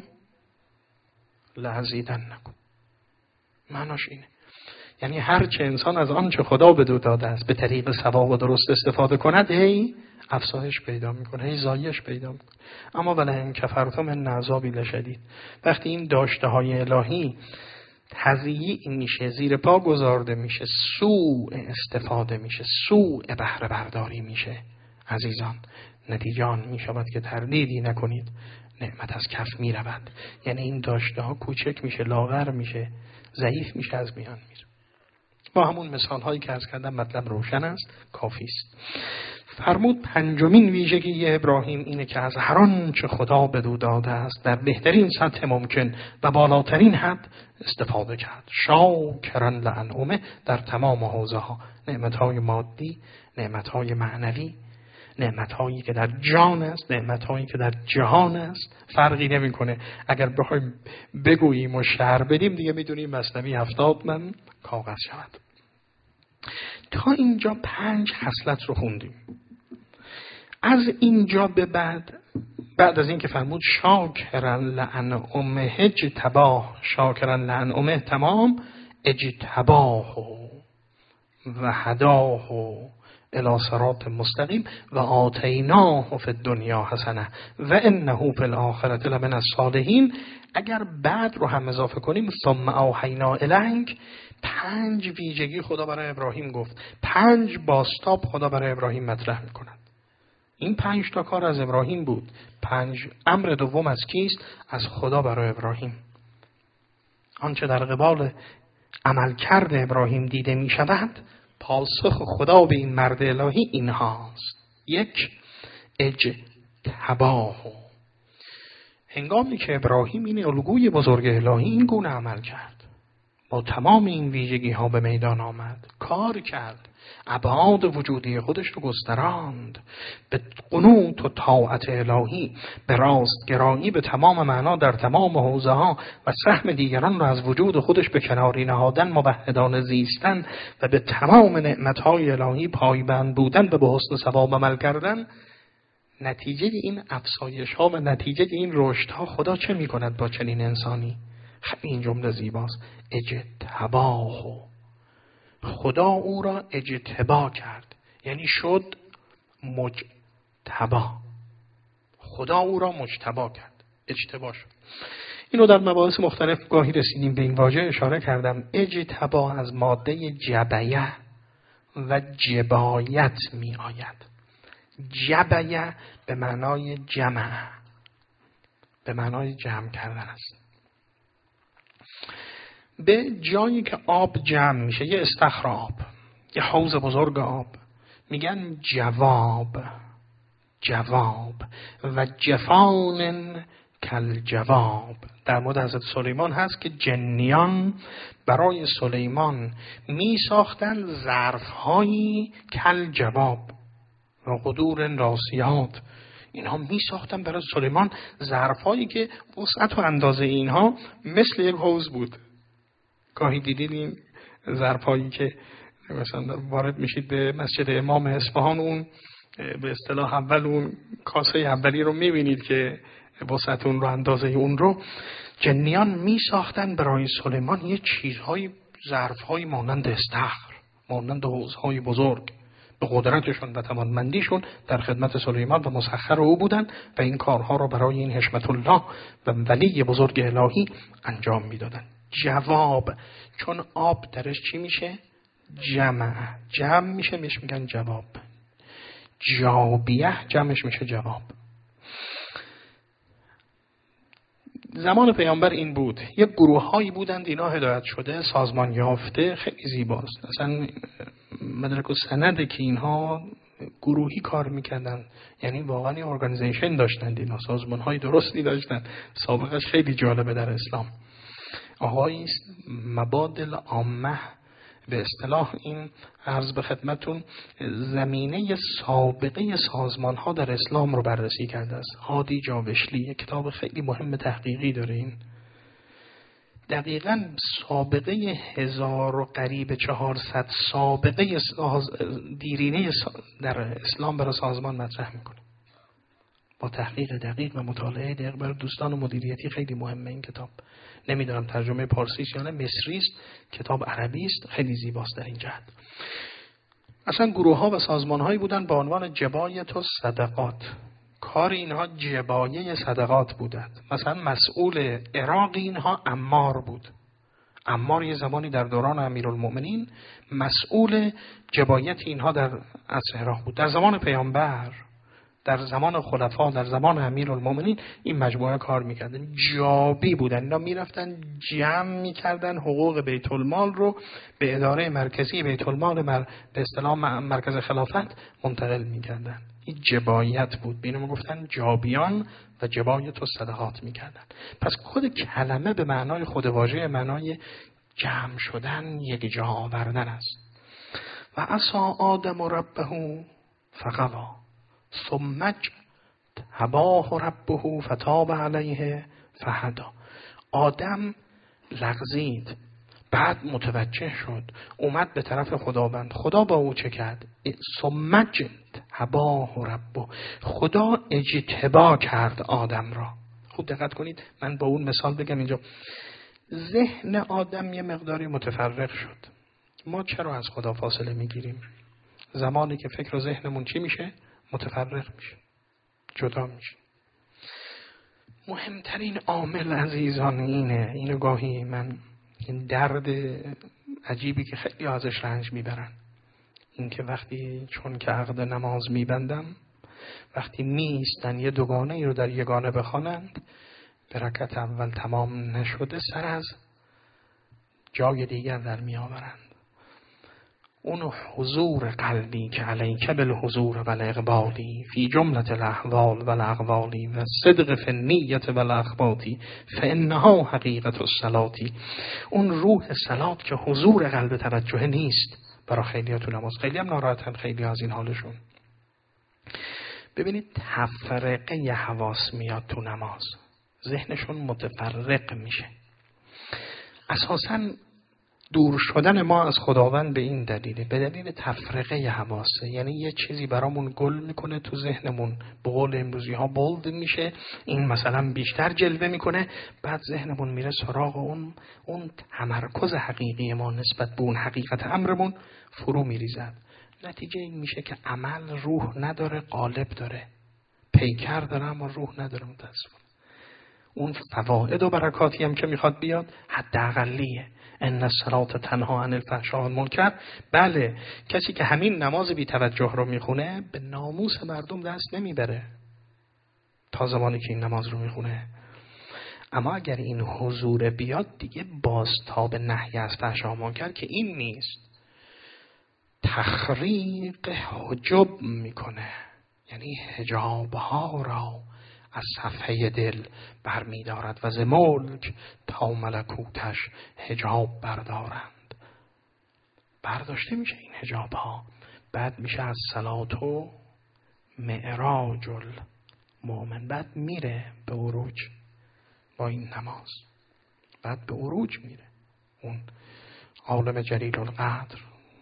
Speaker 1: لازیدنکم. معناش اینه، یعنی هر چه انسان از آن چه خدا به دو داده است به طریق ثواب و درست استفاده کند، هی افزایش پیدا میکنه، هی زایش پیدا میکنه. اما بله این کفرتم ان عذابی لشدید. وقتی این داشته های الهی تضییع میشه، زیر پا گذارده میشه، سوء استفاده میشه، سوء بهره برداری میشه، عزیزان، نتیجه آن میشود که تردیدی نکنید نعمت از کف میرود. یعنی این داشته ها کوچک میشه، لاغر میشه، ضعیف میشه، از میان میره. با همون مثال هایی که عرض کردم مطلب روشن است، کافی است. فرمود پنجمین ویژگی ابراهیم اینه که از هر آنچه خدا بدو داده است در بهترین سطح ممکن و بالاترین حد استفاده کرد. شاکرا لانعمه، در تمام حوزه ها، نعمتهای مادی، نعمتهای معنوی، نعمتهایی که در جان است، نعمتهایی که در جهان است، فرقی نمیکنه. اگر بخوایم بگوییم و شرح بدیم دیگه میدونیم مثنوی 70 من کاغذ شود. تا اینجا 5 خصلت رو خوندیم. از اینجا به بعد از این که فرمود شاکرا لانعمه اجتباه، شاکرا لانعمه تمام، اجتباه و هداه الی صراط مستقیم و آتیناه فی الدنیا حسنه و انه فی الاخرة لمن الصالحین. اگر بعد رو هم اضافه کنیم ثم اوحینا الیک، 5 ویژگی خدا برای ابراهیم گفت، 5 بازتاب خدا برای ابراهیم مطرح میکند. این 5 تا کار از ابراهیم بود. 5 امر دوم از کیست؟ از خدا برای ابراهیم. آنچه در قبال عملکرد ابراهیم دیده می شود، پاسخ خدا به این مرد الهی این هاست. 1 اجتباه، هنگامی که ابراهیم این الگوی بزرگ الهی این گونه عمل کرد، با تمام این ویژگی ها به میدان آمد، کار کرد، ابعاد وجودی خودش رو گستراند، به قنوت و طاعت الهی، به راستگرایی به تمام معنا در تمام حوزه ها و سهم دیگران رو از وجود خودش به کناری نهادن، موحدانه زیستن و به تمام نعمتهای الهی پایبند بودن و به حسن ثواب عمل کردن. نتیجه این افزایش ها و نتیجه این رشد ها خدا چه می کند با چنین انسانی؟ خیلی این جمله زیباست. اجتباه، خدا او را اجتبا کرد، یعنی شد مجتبا. خدا او را مجتبی کرد، اجتبا شد. اینو در مباحث مختلف گاهی رسیدیم به این واژه، اشاره کردم. اجتبا از ماده جبیه و جبایت می آید. جبیه به معنای جمع، به معنای جمع کردن است. به جایی که آب جمع میشه، یه استخر آب، یه حوض بزرگ آب، میگن جواب. جواب و جفان کل جواب. در مورد حضرت سلیمان هست که جنیان برای سلیمان می ساختن ظرف‌هایی کل جواب و قدور راسیات. اینها می ساختن برای سلیمان ظرف‌هایی که وسعت و اندازه اینها مثل یک حوض بود. گاهی دیدید این ظرف‌هایی که مثلا وارد میشید به مسجد امام اصفهان، اون به اصطلاح اول اون کاسه اولی رو میبینید که وسعت اون رو، اندازه اون رو جنیان می ساختن برای سلیمان یه چیزهای، ظرف‌های مانند استخر، مانند حوض‌های بزرگ. به قدرتشون و توانمندیشون در خدمت سلیمان و مسخر او بودن و این کارها رو برای این حشمت الله و ولی بزرگ الهی انجام میدادن. جواب، چون آب درش چی میشه؟ جمع میشه، میگن جواب. جابیه جمعش میشه جواب. زمان پیامبر این بود. یک گروه هایی بودند اینا هدایت شده، سازمان یافته، خیلی زیباست. اصلا مدرک و سنده که اینها گروهی کار میکردن، یعنی واقعا ارگانیزیشن داشتند، اینا سازمان های درستی داشتند. سابقش خیلی جالبه در اسلام. آقایی مبادل عامه، به اصطلاح این عرض به خدمتون زمینه سابقه سازمان ها در اسلام رو بررسی کرده است. هادی جاوشلی کتاب خیلی مهم تحقیقی داره. این دقیقاً سابقه 1000 و قریب 400 سابقه دیرینه در اسلام برای سازمان مطرح میکنه با تحقیق دقیق و مطالعه دقیق. برای دوستان مدیریتی خیلی مهمه این کتاب. نمیدونم ترجمه پارسی یا نه، مصری است، کتاب عربی است، خیلی زیباست در این جهت. اصلا گروه ها و سازمان هایی بودن با عنوان جبایت و صدقات. کار اینها جبایه صدقات بودند. مثلا مسئول عراق اینها عمار بود. عمار یه زمانی در دوران امیرالمؤمنین مسئول جبایت اینها در عصر عراق بود. در زمان پیامبر، در زمان خلفا، در زمان امیرالمؤمنین این مجموعه کار میکردن. جابی بودن، اینا میرفتن جمع میکردن حقوق بیت المال رو به اداره مرکزی بیت المال به اصطلاح مرکز خلافت منتقل میکردن. این جبایت بود. به اینو گفتن جابیان و جبایت و صدقات میکردن. پس خود کلمه به معنای خود واژه معنای جمع شدن، یک جا آوردن است. و عصا آدم ربه فغوا ثم اجتباه ربه فتاب علیه فهدی. آدم لغزید، بعد متوجه شد، اومد به طرف خداوند. خدا با او چه کرد؟ ثم اجتباه ربه، خدا اجتبا کرد آدم را. خوب دقت کنید، من با اون مثال بگم اینجا. ذهن آدم یه مقداری متفرق شد. ما چرا از خدا فاصله میگیریم؟ زمانی که فکر و ذهنمون چی میشه؟ متفرق میشه، جدا میشه. مهمترین عامل عزیزان اینو گاهی من این درد عجیبی که خیلی ازش رنج میبرن، این که وقتی چون که عقد نماز میبندم، وقتی میستن یه دوگانه ای رو در یگانه بخوانند، به رکعت اول تمام نشده سر از جای دیگر در می آورند. اون حضور قلبی که علیک بالحضور و الاقبالی فی جملت الاحوال و الاقوالی و صدق فی النیت و الاخباتی فانها حقیقت الصلاتی. اون روح صلات که حضور قلب توجه نیست برای خیلی‌ها تو نماز. خیلی هم ناراحتن، خیلی از این حالشون. ببینید تفرقه حواس میاد تو نماز، ذهنشون متفرق میشه. اساساً دور شدن ما از خداوند به این دلیله، به دلیل تفرقه حواسه. یعنی یه چیزی برامون گل میکنه تو ذهنمون، به قول امروزی ها بولد میشه، این مثلا بیشتر جلوه میکنه، بعد ذهنمون میره سراغ اون تمرکز حقیقی ما نسبت به اون حقیقت امرمون فرو میریزد. نتیجه این میشه که عمل روح نداره، قالب داره. پیکر داره اما روح نداره. متاسفانه اون فواید و برکاتی هم که میخواد بیاد حداقلیه. ان الصلاة تنها عن الفحشاء والمنکر. بله، کسی که همین نماز بی توجه رو میخونه به ناموس مردم دست نمیبره تا زمانی که این نماز رو میخونه. اما اگر این حضور بیاد دیگه بازتاب نهی از فحشا و منکر که این نیست، تخریق حجب میکنه، یعنی حجابها را از صفحه دل برمی دارد و ز ملک تا ملکوتش حجاب بردارند. برداشته میشه این حجابها، بعد میشه از صلات و معراج المؤمن، بعد میره به عروج با این نماز، بعد به عروج میره. اون عالم جلیل القدر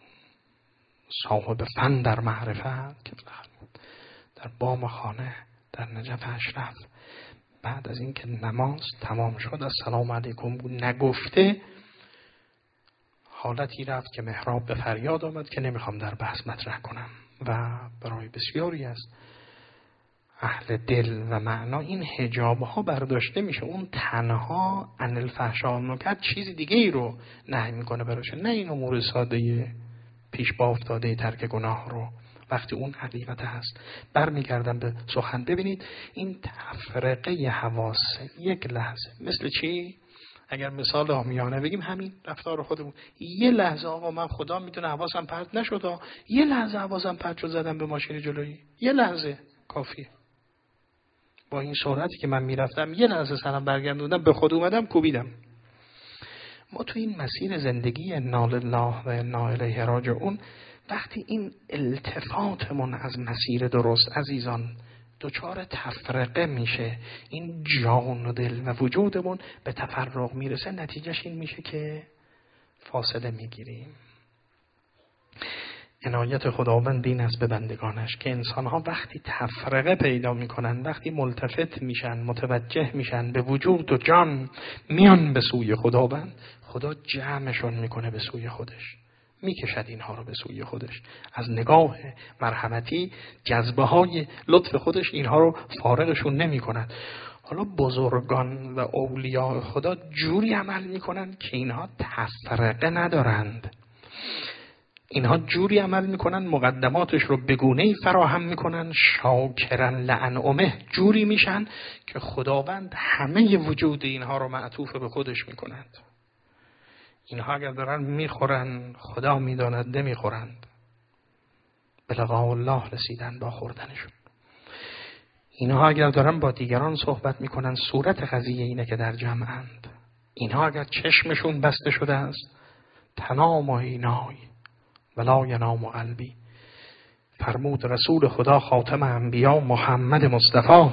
Speaker 1: صاحب فن در معرفت که در بام خانه در نجف اشرف بعد از این که نماز تمام شد السلام علیکم نگفته، حالتی رفت که محراب به فریاد آمد که نمیخوام در بحث مطرح کنم و برای بسیاری از اهل دل و معنا این حجاب ها برداشته میشه. اون تنها عن الفحشاء والمنکر چیز دیگه ای رو نهی میکنه براشه، نه این امور ساده پیش با افتاده ترک گناه رو. وقتی اون حقیقت هست برمیگردم به سخن. ببینید این تفرقه حواس یک لحظه مثل چی؟ اگر مثال عامیانه بگیم همین رفتار خودمون، یه لحظه آقا من خدا میدونه حواسم پرت نشد، یه لحظه حواسم پرت شد زدم به ماشین جلویی، یه لحظه کافیه. با این سرعتی که من میرفتم یه لحظه سرم برگردوندم به خود اومدم کوبیدم. ما تو این مسیر زندگی انا لله و انا الیه راجعون وقتی این التفاتمون از مسیر درست عزیزان دچار تفرقه میشه، این جان و دل و وجودمون به تفرق میرسه، نتیجهش این میشه که فاصله میگیریم. عنایت خداوند این است به بندگانش که انسانها وقتی تفرقه پیدا میکنن، وقتی ملتفت میشن، متوجه میشن به وجود و جان میان به سوی خداوند، خدا جمعشون میکنه به سوی خودش، میکشد اینها رو به سوی خودش. از نگاه مرحمتی جذبه های لطف خودش اینها رو فارغشون نمی کند. حالا بزرگان و اولیاء خدا جوری عمل میکنن که اینها تفرقه ندارند. اینها جوری عمل میکنن مقدماتش رو بگونه‌ای فراهم میکنن، شاکرن لانعمه جوری میشن که خداوند همه وجود اینها رو معطوف به خودش میکنند. اینها اگر دارن میخورن خدا میداند نمیخورند، به لقاء الله رسیدن با خوردنشون. اینها اگر دارن با دیگران صحبت میکنن صورت قضیه اینه که در جمعند. اینها اگر چشمشون بسته شده است تنام عینای ولا ینام قلبی، فرمود رسول خدا خاتم انبیا محمد مصطفی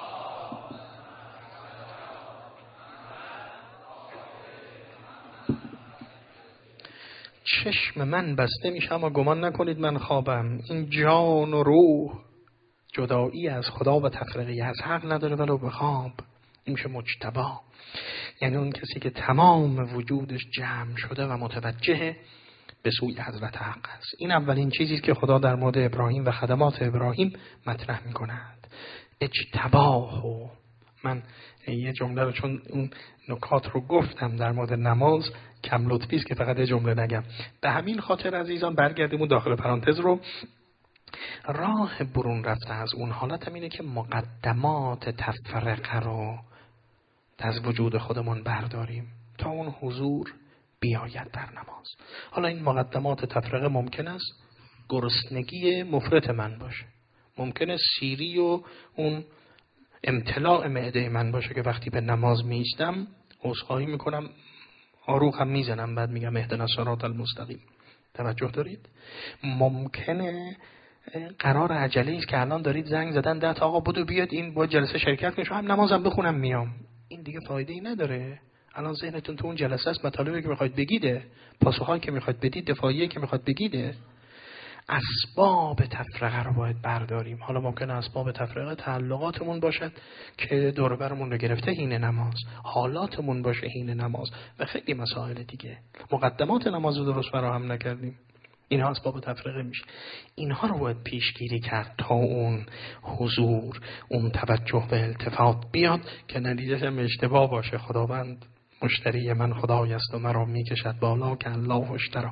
Speaker 1: چشم من بسته میشه اما گمان نکنید من خوابم. این جان و روح جدایی از خدا و تفرقی از حق نداره ولو به خواب. این میشه مجتبی، یعنی اون کسی که تمام وجودش جمع شده و متوجه به سوی حضرت حق است. این اولین چیزی که خدا در مورد ابراهیم و خدمات ابراهیم مطرح میکند. اجتباه. من یه جمله رو چون اون نکات رو گفتم در مورد نماز کم لطفی است که فقط یه جمله نگم. به همین خاطر عزیزان برگردیم اون داخل پرانتز رو. راه برون رفته از اون حالت هم اینه که مقدمات تفرقه رو از وجود خودمون برداریم تا اون حضور بیاید در نماز. حالا این مقدمات تفرقه ممکن است گرسنگی مفرط من باشه، ممکنه سیری و اون امتلاع معده من باشه که وقتی به نماز میایستم عذرخواهی میکنم آروغم میزنم بعد میگم اهدنا الصراط المستقیم. توجه دارید؟ ممکنه قرار عجله است که الان دارید زنگ زدن 10 تا آقا بدو بیاد این با جلسه شرکت کنیم، هم نمازم بخونم میام. این دیگه فایده ای نداره. الان ذهنتون تو اون جلسه است، مطالبی که میخواید بگیده، پاسخهایی که میخواید بدید، دفاعیه که میخواید بگیده. اسباب تفرقه رو باید برداریم. حالا ممکنه اسباب تفرقه تعلقاتمون باشد که دور و برمون رو گرفته حین نماز، حالاتمون باشه حین نماز و خیلی مسائل دیگه. مقدمات نماز رو درست فراهم نکردیم. اینها اسباب تفرقه میشه. اینها رو باید پیشگیری کرد تا اون حضور، اون توجه به التفات بیاد که نتیجهش هم اشتباه باشه. خداوند مشتری من خدای است و مرا میکشد بالا که الله اشتری.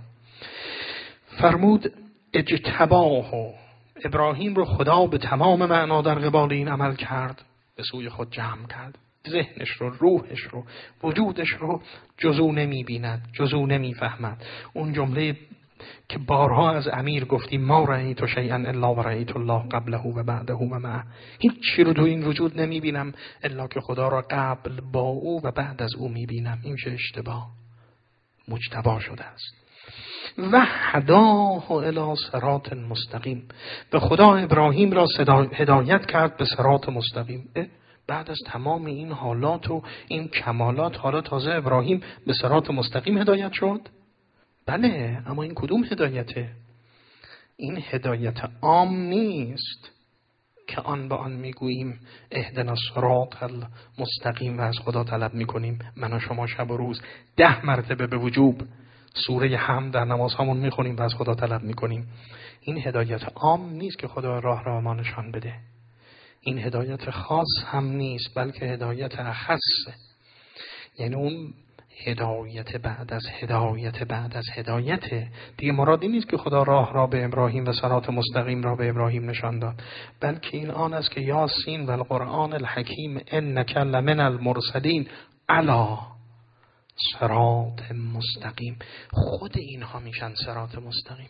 Speaker 1: فرمود اجتباه، ابراهیم رو خدا به تمام معنا در قبال این عمل کرد، به سوی خود جمع کرد. ذهنش رو، روحش رو، وجودش رو جزو نمی بیند، جزو نمی فهمد. اون جمله که بارها از امیر گفتیم ما رأیت شیئا الا و رأیت الله قبله و بعده و معه، هیچ چی رو تو این وجود نمی بینم الا که خدا را قبل با او و بعد از او می بینم. این میشه اشتباه، مجتبا شده است. و هداه الی صراط مستقیم، و خدا ابراهیم را هدایت کرد به صراط مستقیم. بعد از تمام این حالات و این کمالات حالا تازه ابراهیم به صراط مستقیم هدایت شد؟ بله، اما این کدوم هدایته؟ این هدایت عام نیست که آن به آن میگوییم اهدنا الصراط المستقیم و از خدا طلب میکنیم. من و شما شب و روز 10 مرتبه به وجوب سوره حمد در نماز همون میخونیم و از خدا طلب میکنیم. این هدایت عام نیست که خدا راه را ما نشان بده. این هدایت خاص هم نیست، بلکه هدایت اخصه. یعنی اون هدایت بعد از هدایت بعد از هدایت دیگه. مرادی نیست که خدا راه را به ابراهیم و صراط مستقیم را به ابراهیم نشان داد، بلکه این آن است که یاسین و القرآن الحکیم انک لمن المرسلین علی صراط مستقیم. خود اینها میشن صراط مستقیم.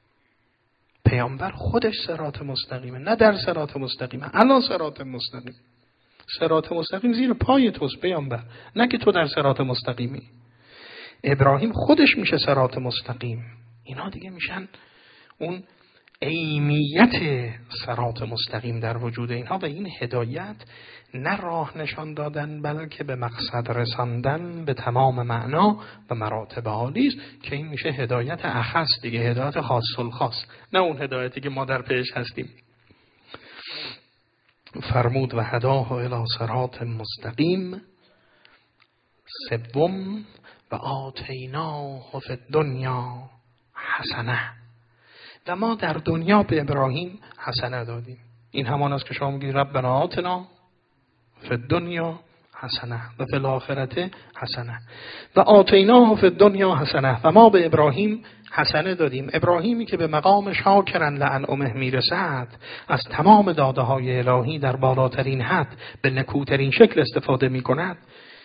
Speaker 1: پیامبر خودش صراط مستقیمه، نه در صراط مستقیمه، علی صراط مستقیم. صراط مستقیم زیر پای توست پیامبر، نه که تو در صراط مستقیمی. ابراهیم خودش میشه صراط مستقیم. اینا دیگه میشن اون عینیت صراط مستقیم در وجود اینها. و این هدایت نه راه نشان دادن، بلکه به مقصد رساندن به تمام معنا و مراتب عالی است که این میشه هدایت اخص دیگه، هدایت خاص الخاص، نه اون هدایتی که ما در پیش هستیم. فرمود و هداه الی صراط مستقیم. سوم و آتیناه فی الدنیا حسنه، و ما در دنیا به ابراهیم حسنه دادیم. این همان است که شما میگید ربنا آتنا فی الدنیا حسنه و فی الاخرة حسنه. و آتیناه فی الدنیا حسنه، و ما به ابراهیم حسنه دادیم. ابراهیمی که به مقام شاکرن لانعمه میرسد، از تمام داده های الهی در بالاترین حد به نکوترین شکل استفاده میکند،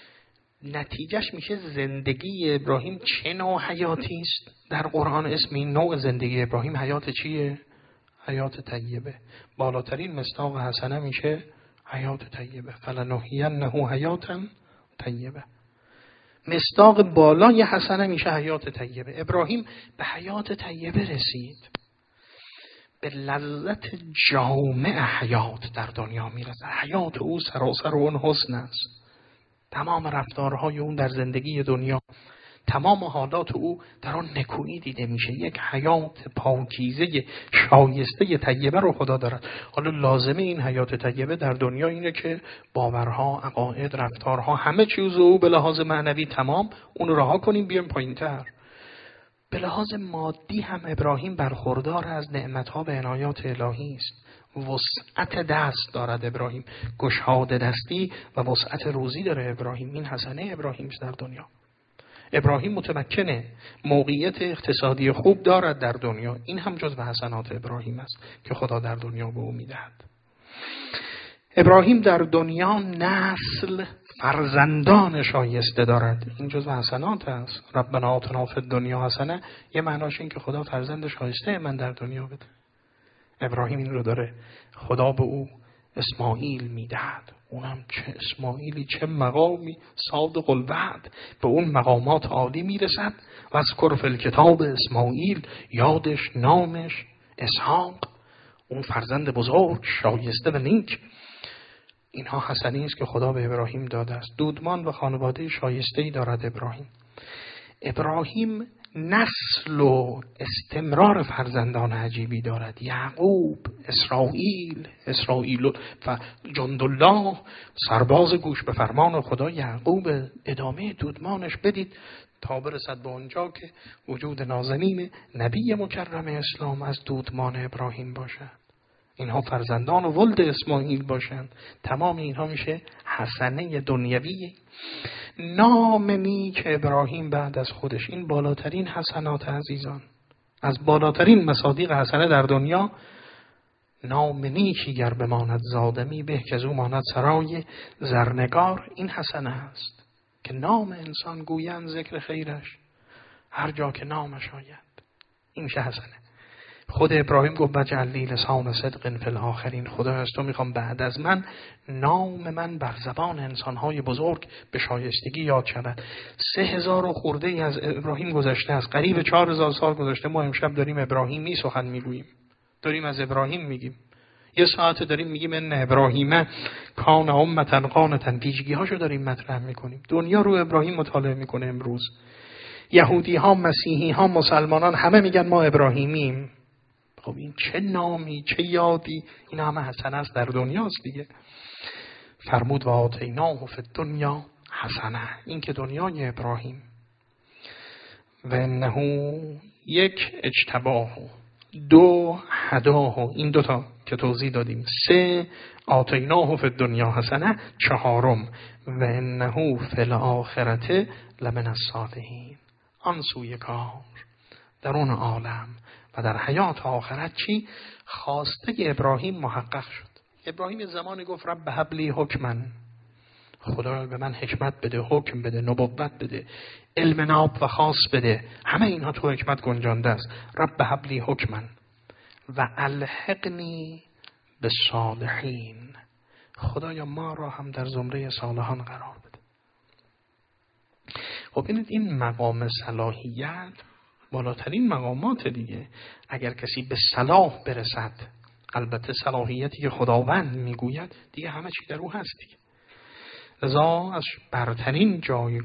Speaker 1: نتیجهش میشه زندگی ابراهیم چه نوع حیاتی است. در قرآن اسم این نوع زندگی ابراهیم حیات چیه؟ حیات طیبه. بالاترین مصداق حسنه میشه حیات طیبه. فلنحیینه حیاتا طیبه. مصداق بالای حسنه میشه حیات طیبه. ابراهیم به حیات طیبه رسید، به لذت جامع حیات در دنیا میرسه. حیات او سراسر اون حسن است. تمام رفتارهای اون در زندگی دنیا، تمام حالات او در آن نکویی دیده میشه. یک حیات پاکیزه شایسته طیبه رو خدا دارد. حالا لازمه این حیات طیبه در دنیا اینه که باورها، عقاید، رفتارها، همه چیز او به لحاظ معنوی تمام اون رها کنیم بیایم پایین‌تر. به لحاظ مادی هم ابراهیم برخوردار از نعمتها و عنایات الهی است. وسعت دست دارد ابراهیم، گشاده دستی و وسعت روزی داره ابراهیم. این حسنه ابراهیم است در دنیا. ابراهیم متمکنه، موقعیت اقتصادی خوب دارد در دنیا. این هم جزو حسنات ابراهیم است که خدا در دنیا به او میدهد. ابراهیم در دنیا نسل فرزندان شایسته دارد. این جزو حسنات است. ربنا آتنا فی الدنیا حسنه، یه معناش این که خدا فرزند شایسته من در دنیا بده. ابراهیم این رو داره. خدا به او اسماعیل میدهد. اونم چه اسماعیلی، چه مقامی، صادق الوعد، به اون مقامات عالی میرسد. و از فی الکتاب اسماعیل، یادش نامش اسحاق، اون فرزند بزرگ شایسته و نیک. اینها حسنی است که خدا به ابراهیم داده است. دودمان و خانواده شایسته‌ای دارد ابراهیم. ابراهیم نسل و استمرار فرزندان عجیبی دارد. یعقوب، اسرائیل و جندالله، سرباز گوش به فرمان خدا. یعقوب ادامه دودمانش بدید تا برسد به اونجا که وجود نازنین نبی مکرم اسلام از دودمان ابراهیم باشد. اینها فرزندان و ولد اسماعیل باشند. تمام اینها میشه حسنه دنیوی. نام نیک ابراهیم بعد از خودش، این بالاترین حسنات عزیزان، از بالاترین مصادیق حسنه در دنیا. نام نیکی گر بماند زادمی، به که از او ماند سرای زرنگار. این حسنه است که نام انسان گویند ذکر خیرش هر جا که نامش آید. این میشه حسنه. خود ابراهیم گفت بجعل لی لسان صدق فی الاخرین. خدا از تو میخوام بعد از من نام من بر زبان انسانهای بزرگ به شایستگی یاد شود. 3000 و خورده ای از ابراهیم گذشته است، قریب 4000 سال گذشته. ما امشب داریم ابراهیمی سخن میگوییم، داریم از ابراهیم میگیم. یه ساعت داریم میگیم ان ابراهیم کان امة قانتا، ویژگی‌هاشو داریم مطرح میکنیم. دنیا رو ابراهیم مطالعه میکنه امروز. یهودی ها، مسیحی ها، مسلمانان همه میگن ما ابراهیمیم. خب این چه نامی، چه یادی، این همه حسنه است در دنیاست دیگه. فرمود و آتیناه فی الدنیا حسنه، این که دنیای ابراهیم. و انه یک اجتباه، 2 هداه، این 2 تا که توضیح دادیم. 3 آتیناه فی الدنیا حسنه. 4 و انه فی الاخرة لمن الصالحین، آن سوی کار در اون عالم و در حیات آخرت چی؟ خواسته ابراهیم محقق شد. ابراهیم زمانی گفت رب هب لی حکما، خدا به من حکمت بده، حکم بده، نبوت بده، علم ناب و خاص بده. همه اینها تو حکمت گنجانده است. رب هب لی حکما و الحقنی بالصالحین، خدایا ما را هم در زمره صالحان قرار بده. خب این مقام صلاحیت بالاترین مقامات دیگه. اگر کسی به صلاح برسد، البته صلاحیتی که خداوند میگوید دیگه همه چی در او هست دیگه. لذا از برترین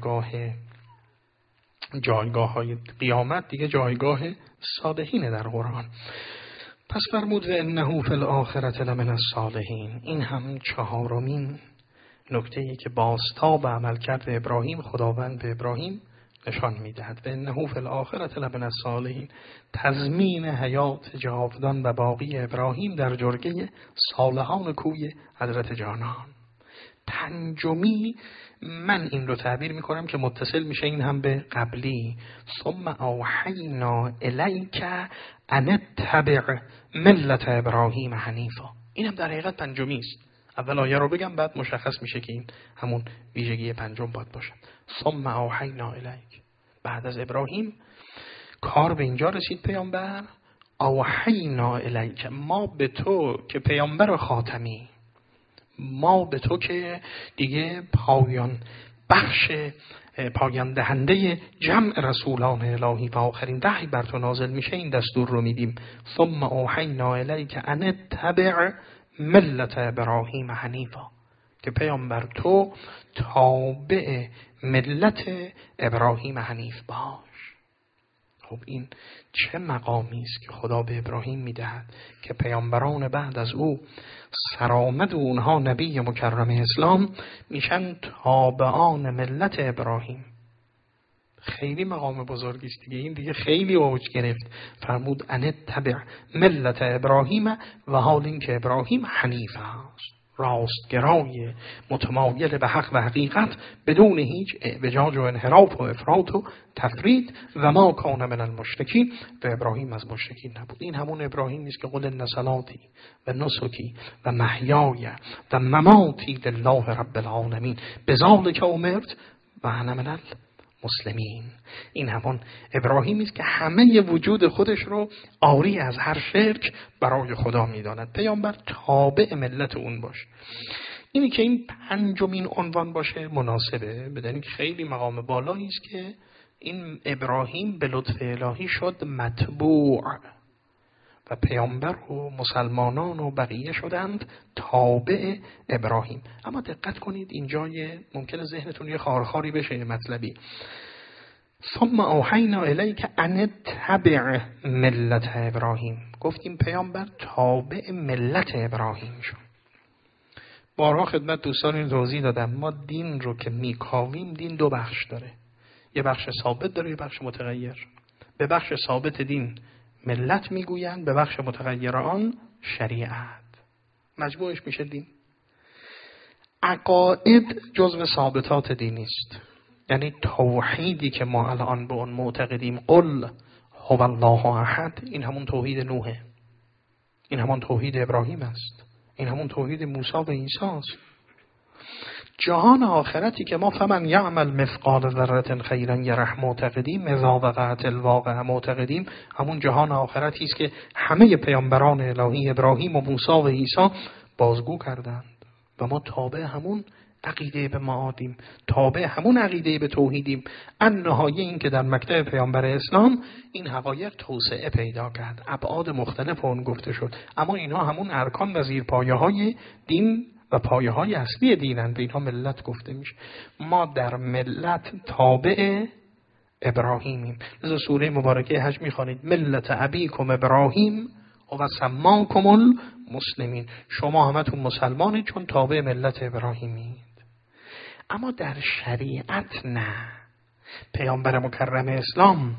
Speaker 1: جایگاه‌های قیامت دیگه جایگاه صالحین در قرآن. پس فرمود و انه فی الاخرة لمن الصالحین. این هم 4مین نکته‌ای که بازتاب عمل کرده ابراهیم خداوند به ابراهیم نشان میدهد. و انه فی الاخرة لمن الصالحین، تضمین حیات جاودان و باقی ابراهیم در جرگه صالحان کوی حضرت جانان. 5می، من این رو تعبیر میکنم که متصل میشه این هم به قبلی. ثم اوحینا الیک ان اتبع ملت ابراهیم حنیفا. این هم در حقیقت 5می است. اول آیه رو بگم بعد مشخص میشه که این همون ویژگی 5 باید باشه. ثم اوحینا الیک، بعد از ابراهیم کار به اینجا رسید پیامبر. اوحینا الیک، ما به تو که پیامبر خاتمی، ما به تو که دیگه پایان دهنده جمع رسولان الهی و آخرین وحی بر تو نازل میشه، این دستور رو میدیم. ثم اوحینا الیک ان اتبع ملت ابراهیم حنیفا، که پیامبر تو تابع ملت ابراهیم حنیف باش. خب این چه مقامی است که خدا به ابراهیم میدهد که پیامبران بعد از او سرآمد و اونها نبی مکرم اسلام میشن تابعان ملت ابراهیم. خیلی مقام بزرگی است دیگه. این دیگه خیلی اوج گرفت. فرمود ان اتبع ملت ابراهیم، و حال این که ابراهیم حنیف است، راستگرای، متمایل به حق و حقیقت، بدون هیچ اعوجاج و انحراف و افراط و تفرید. و ما کان من المشرکین، و ابراهیم از مشرکین نبود. این همون ابراهیم است که قل ان صلاتی و نسکی و محیای و مماتی لله رب العالمین بذلک امرت و انا من المسلمین. این همون ابراهیم است که همه وجود خودش رو عاری از هر شرک برای خدا میداند. پیامبر تابع ملت اون باش. اینی که این 5مین عنوان باشه مناسبه، بدن که خیلی مقام بالایی است که این ابراهیم به لطف الهی شد متبوع و پیامبر و مسلمانان و بقیه شدند تابع ابراهیم. اما دقت کنید اینجا ممکنه ذهنتون یه خارخاری بشه مطلبی. ثم اوحینا الیک ان اتبع ملت ابراهیم. گفتیم پیامبر تابع ملت ابراهیم شد. بارها خدمت دوستان این توضیح دادم، ما دین رو که میکاویم، دین دو بخش داره، یه بخش ثابت داره، یه بخش متغیر. به بخش ثابت دین ملت میگویند، به بخش متغیر آن شریعت. مجموعش میشه دین. عقاید جزو ثابتات دینی است، یعنی توحیدی که ما الان به اون معتقدیم، قل هو الله احد، این همون توحید نوحه، این همون توحید ابراهیم است، این همون توحید موسی و عیسی است. جهان آخرتی که ما فمن یعمل مثقال ذره خیرا یره معتقدیم، اذا وقعت الواقعه معتقدیم، همون جهان آخرتی است که همه پیامبران الهی ابراهیم و موسی و عیسی بازگو کردند و ما تابع همون عقیده به معادیم، تابع همون عقیده به توحیدیم. النهایه این که در مکتب پیامبر اسلام این حقایق توسعه پیدا کرد، ابعاد مختلف اون گفته شد، اما اینها همون ارکان و زیرپایه‌های دین و پایه‌های اصلی دینند، به اینها ملت گفته میشه. ما در ملت تابع ابراهیمیم. لذا سوره مبارکه حج میخوانید ملت ابیکم ابراهیم و سماکم المسلمین، شما همتون مسلمانید چون تابع ملت ابراهیمید. اما در شریعت نه. پیامبر مکرم اسلام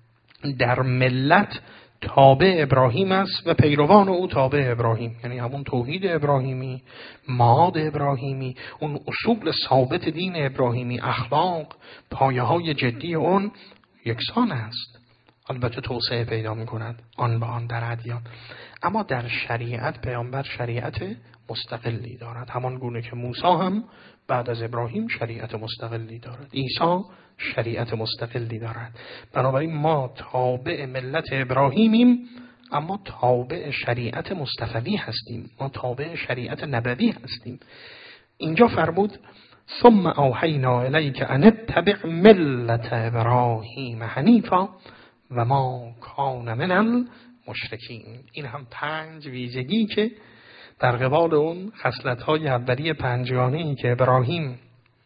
Speaker 1: در ملت تابع ابراهیم است و پیروان او تابع ابراهیم، یعنی همون توحید ابراهیمی، معاد ابراهیمی، اون اصول ثابت دین ابراهیمی، اخلاق، پایه های جدی اون یکسان است. البته توسعه پیدا می کند آن به آن در ادیان، اما در شریعت پیامبر شریعت مستقلی دارد، همان گونه که موسی هم بعد از ابراهیم شریعت مستقلی دارد، عیسی شریعت مستقلی دارد. بنابراین ما تابع ملت ابراهیمیم اما تابع شریعت مصطفوی هستیم، ما تابع شریعت نبوی هستیم. اینجا فرمود ثم اوحینا الیک ان اتبع ملت ابراهیم حنیفا و ما کان من المشرکین. این هم 5 ویژگی که در قبال اون خصلت‌های اولیه 5گانه‌ای که ابراهیم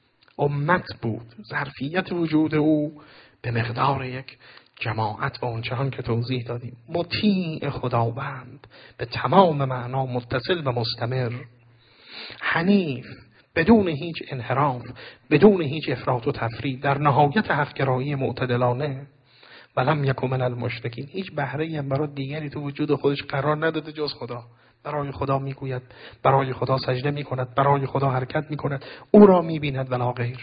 Speaker 1: امت بود، ظرفیت وجود او به مقدار یک جماعت و اونچنان که توضیح دادیم، مطیع خداوند به تمام معنا، متصل و مستمر، حنیف، بدون هیچ انحراف، بدون هیچ افراط و تفرید، در نهایت حق‌گرایی معتدلانه، ولم یکن من المشرکین. هیچ بهره‌ای هم برای دیگری تو وجود خودش قرار نداده جز خدا. برای خدا میگوید، برای خدا سجده میکند، برای خدا حرکت میکند، او را میبیند ولا غیر.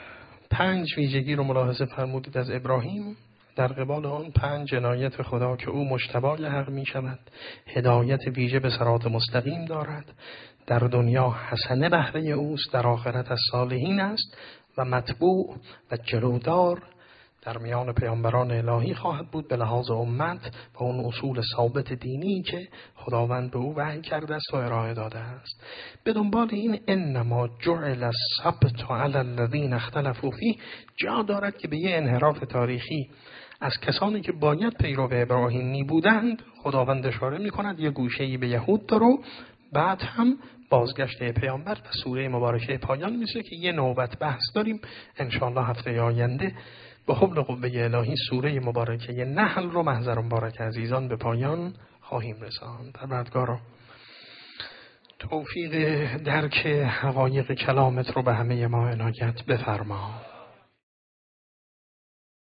Speaker 1: 5 ویژگی رو ملاحظه فرمودید از ابراهیم، در قبال آن 5 عنایت خدا که او مجتبی حق میشود، هدایت ویژه به صراط مستقیم دارد، در دنیا حسنه بهره اوست، در آخرت از صالحین است و متبوع و جلودار در میان پیامبران الهی خواهد بود به لحاظ امت و اون اصول ثابت دینی که خداوند به او وحی کرده است و ارائه داده است. به دنبال این انما جعل السبت علی الذین اختلفوا فیه جا دارد که به یه انحراف تاریخی از کسانی که باید پیرو ابراهیمی بودند خداوند اشاره می‌کند، یه گوشه‌ای به یهود داره، بعد هم بازگشت پیامبر و سوره مبارکه پایان میشه که یه نوبت بحث داریم انشاءالله هفته آینده. به حول قوه الهی سوره مبارکه نحل رو محضر مبارک عزیزان به پایان خواهیم رساند. پروردگارا توفیق درک حقایق کلامت رو به همه ما عنایت بفرما.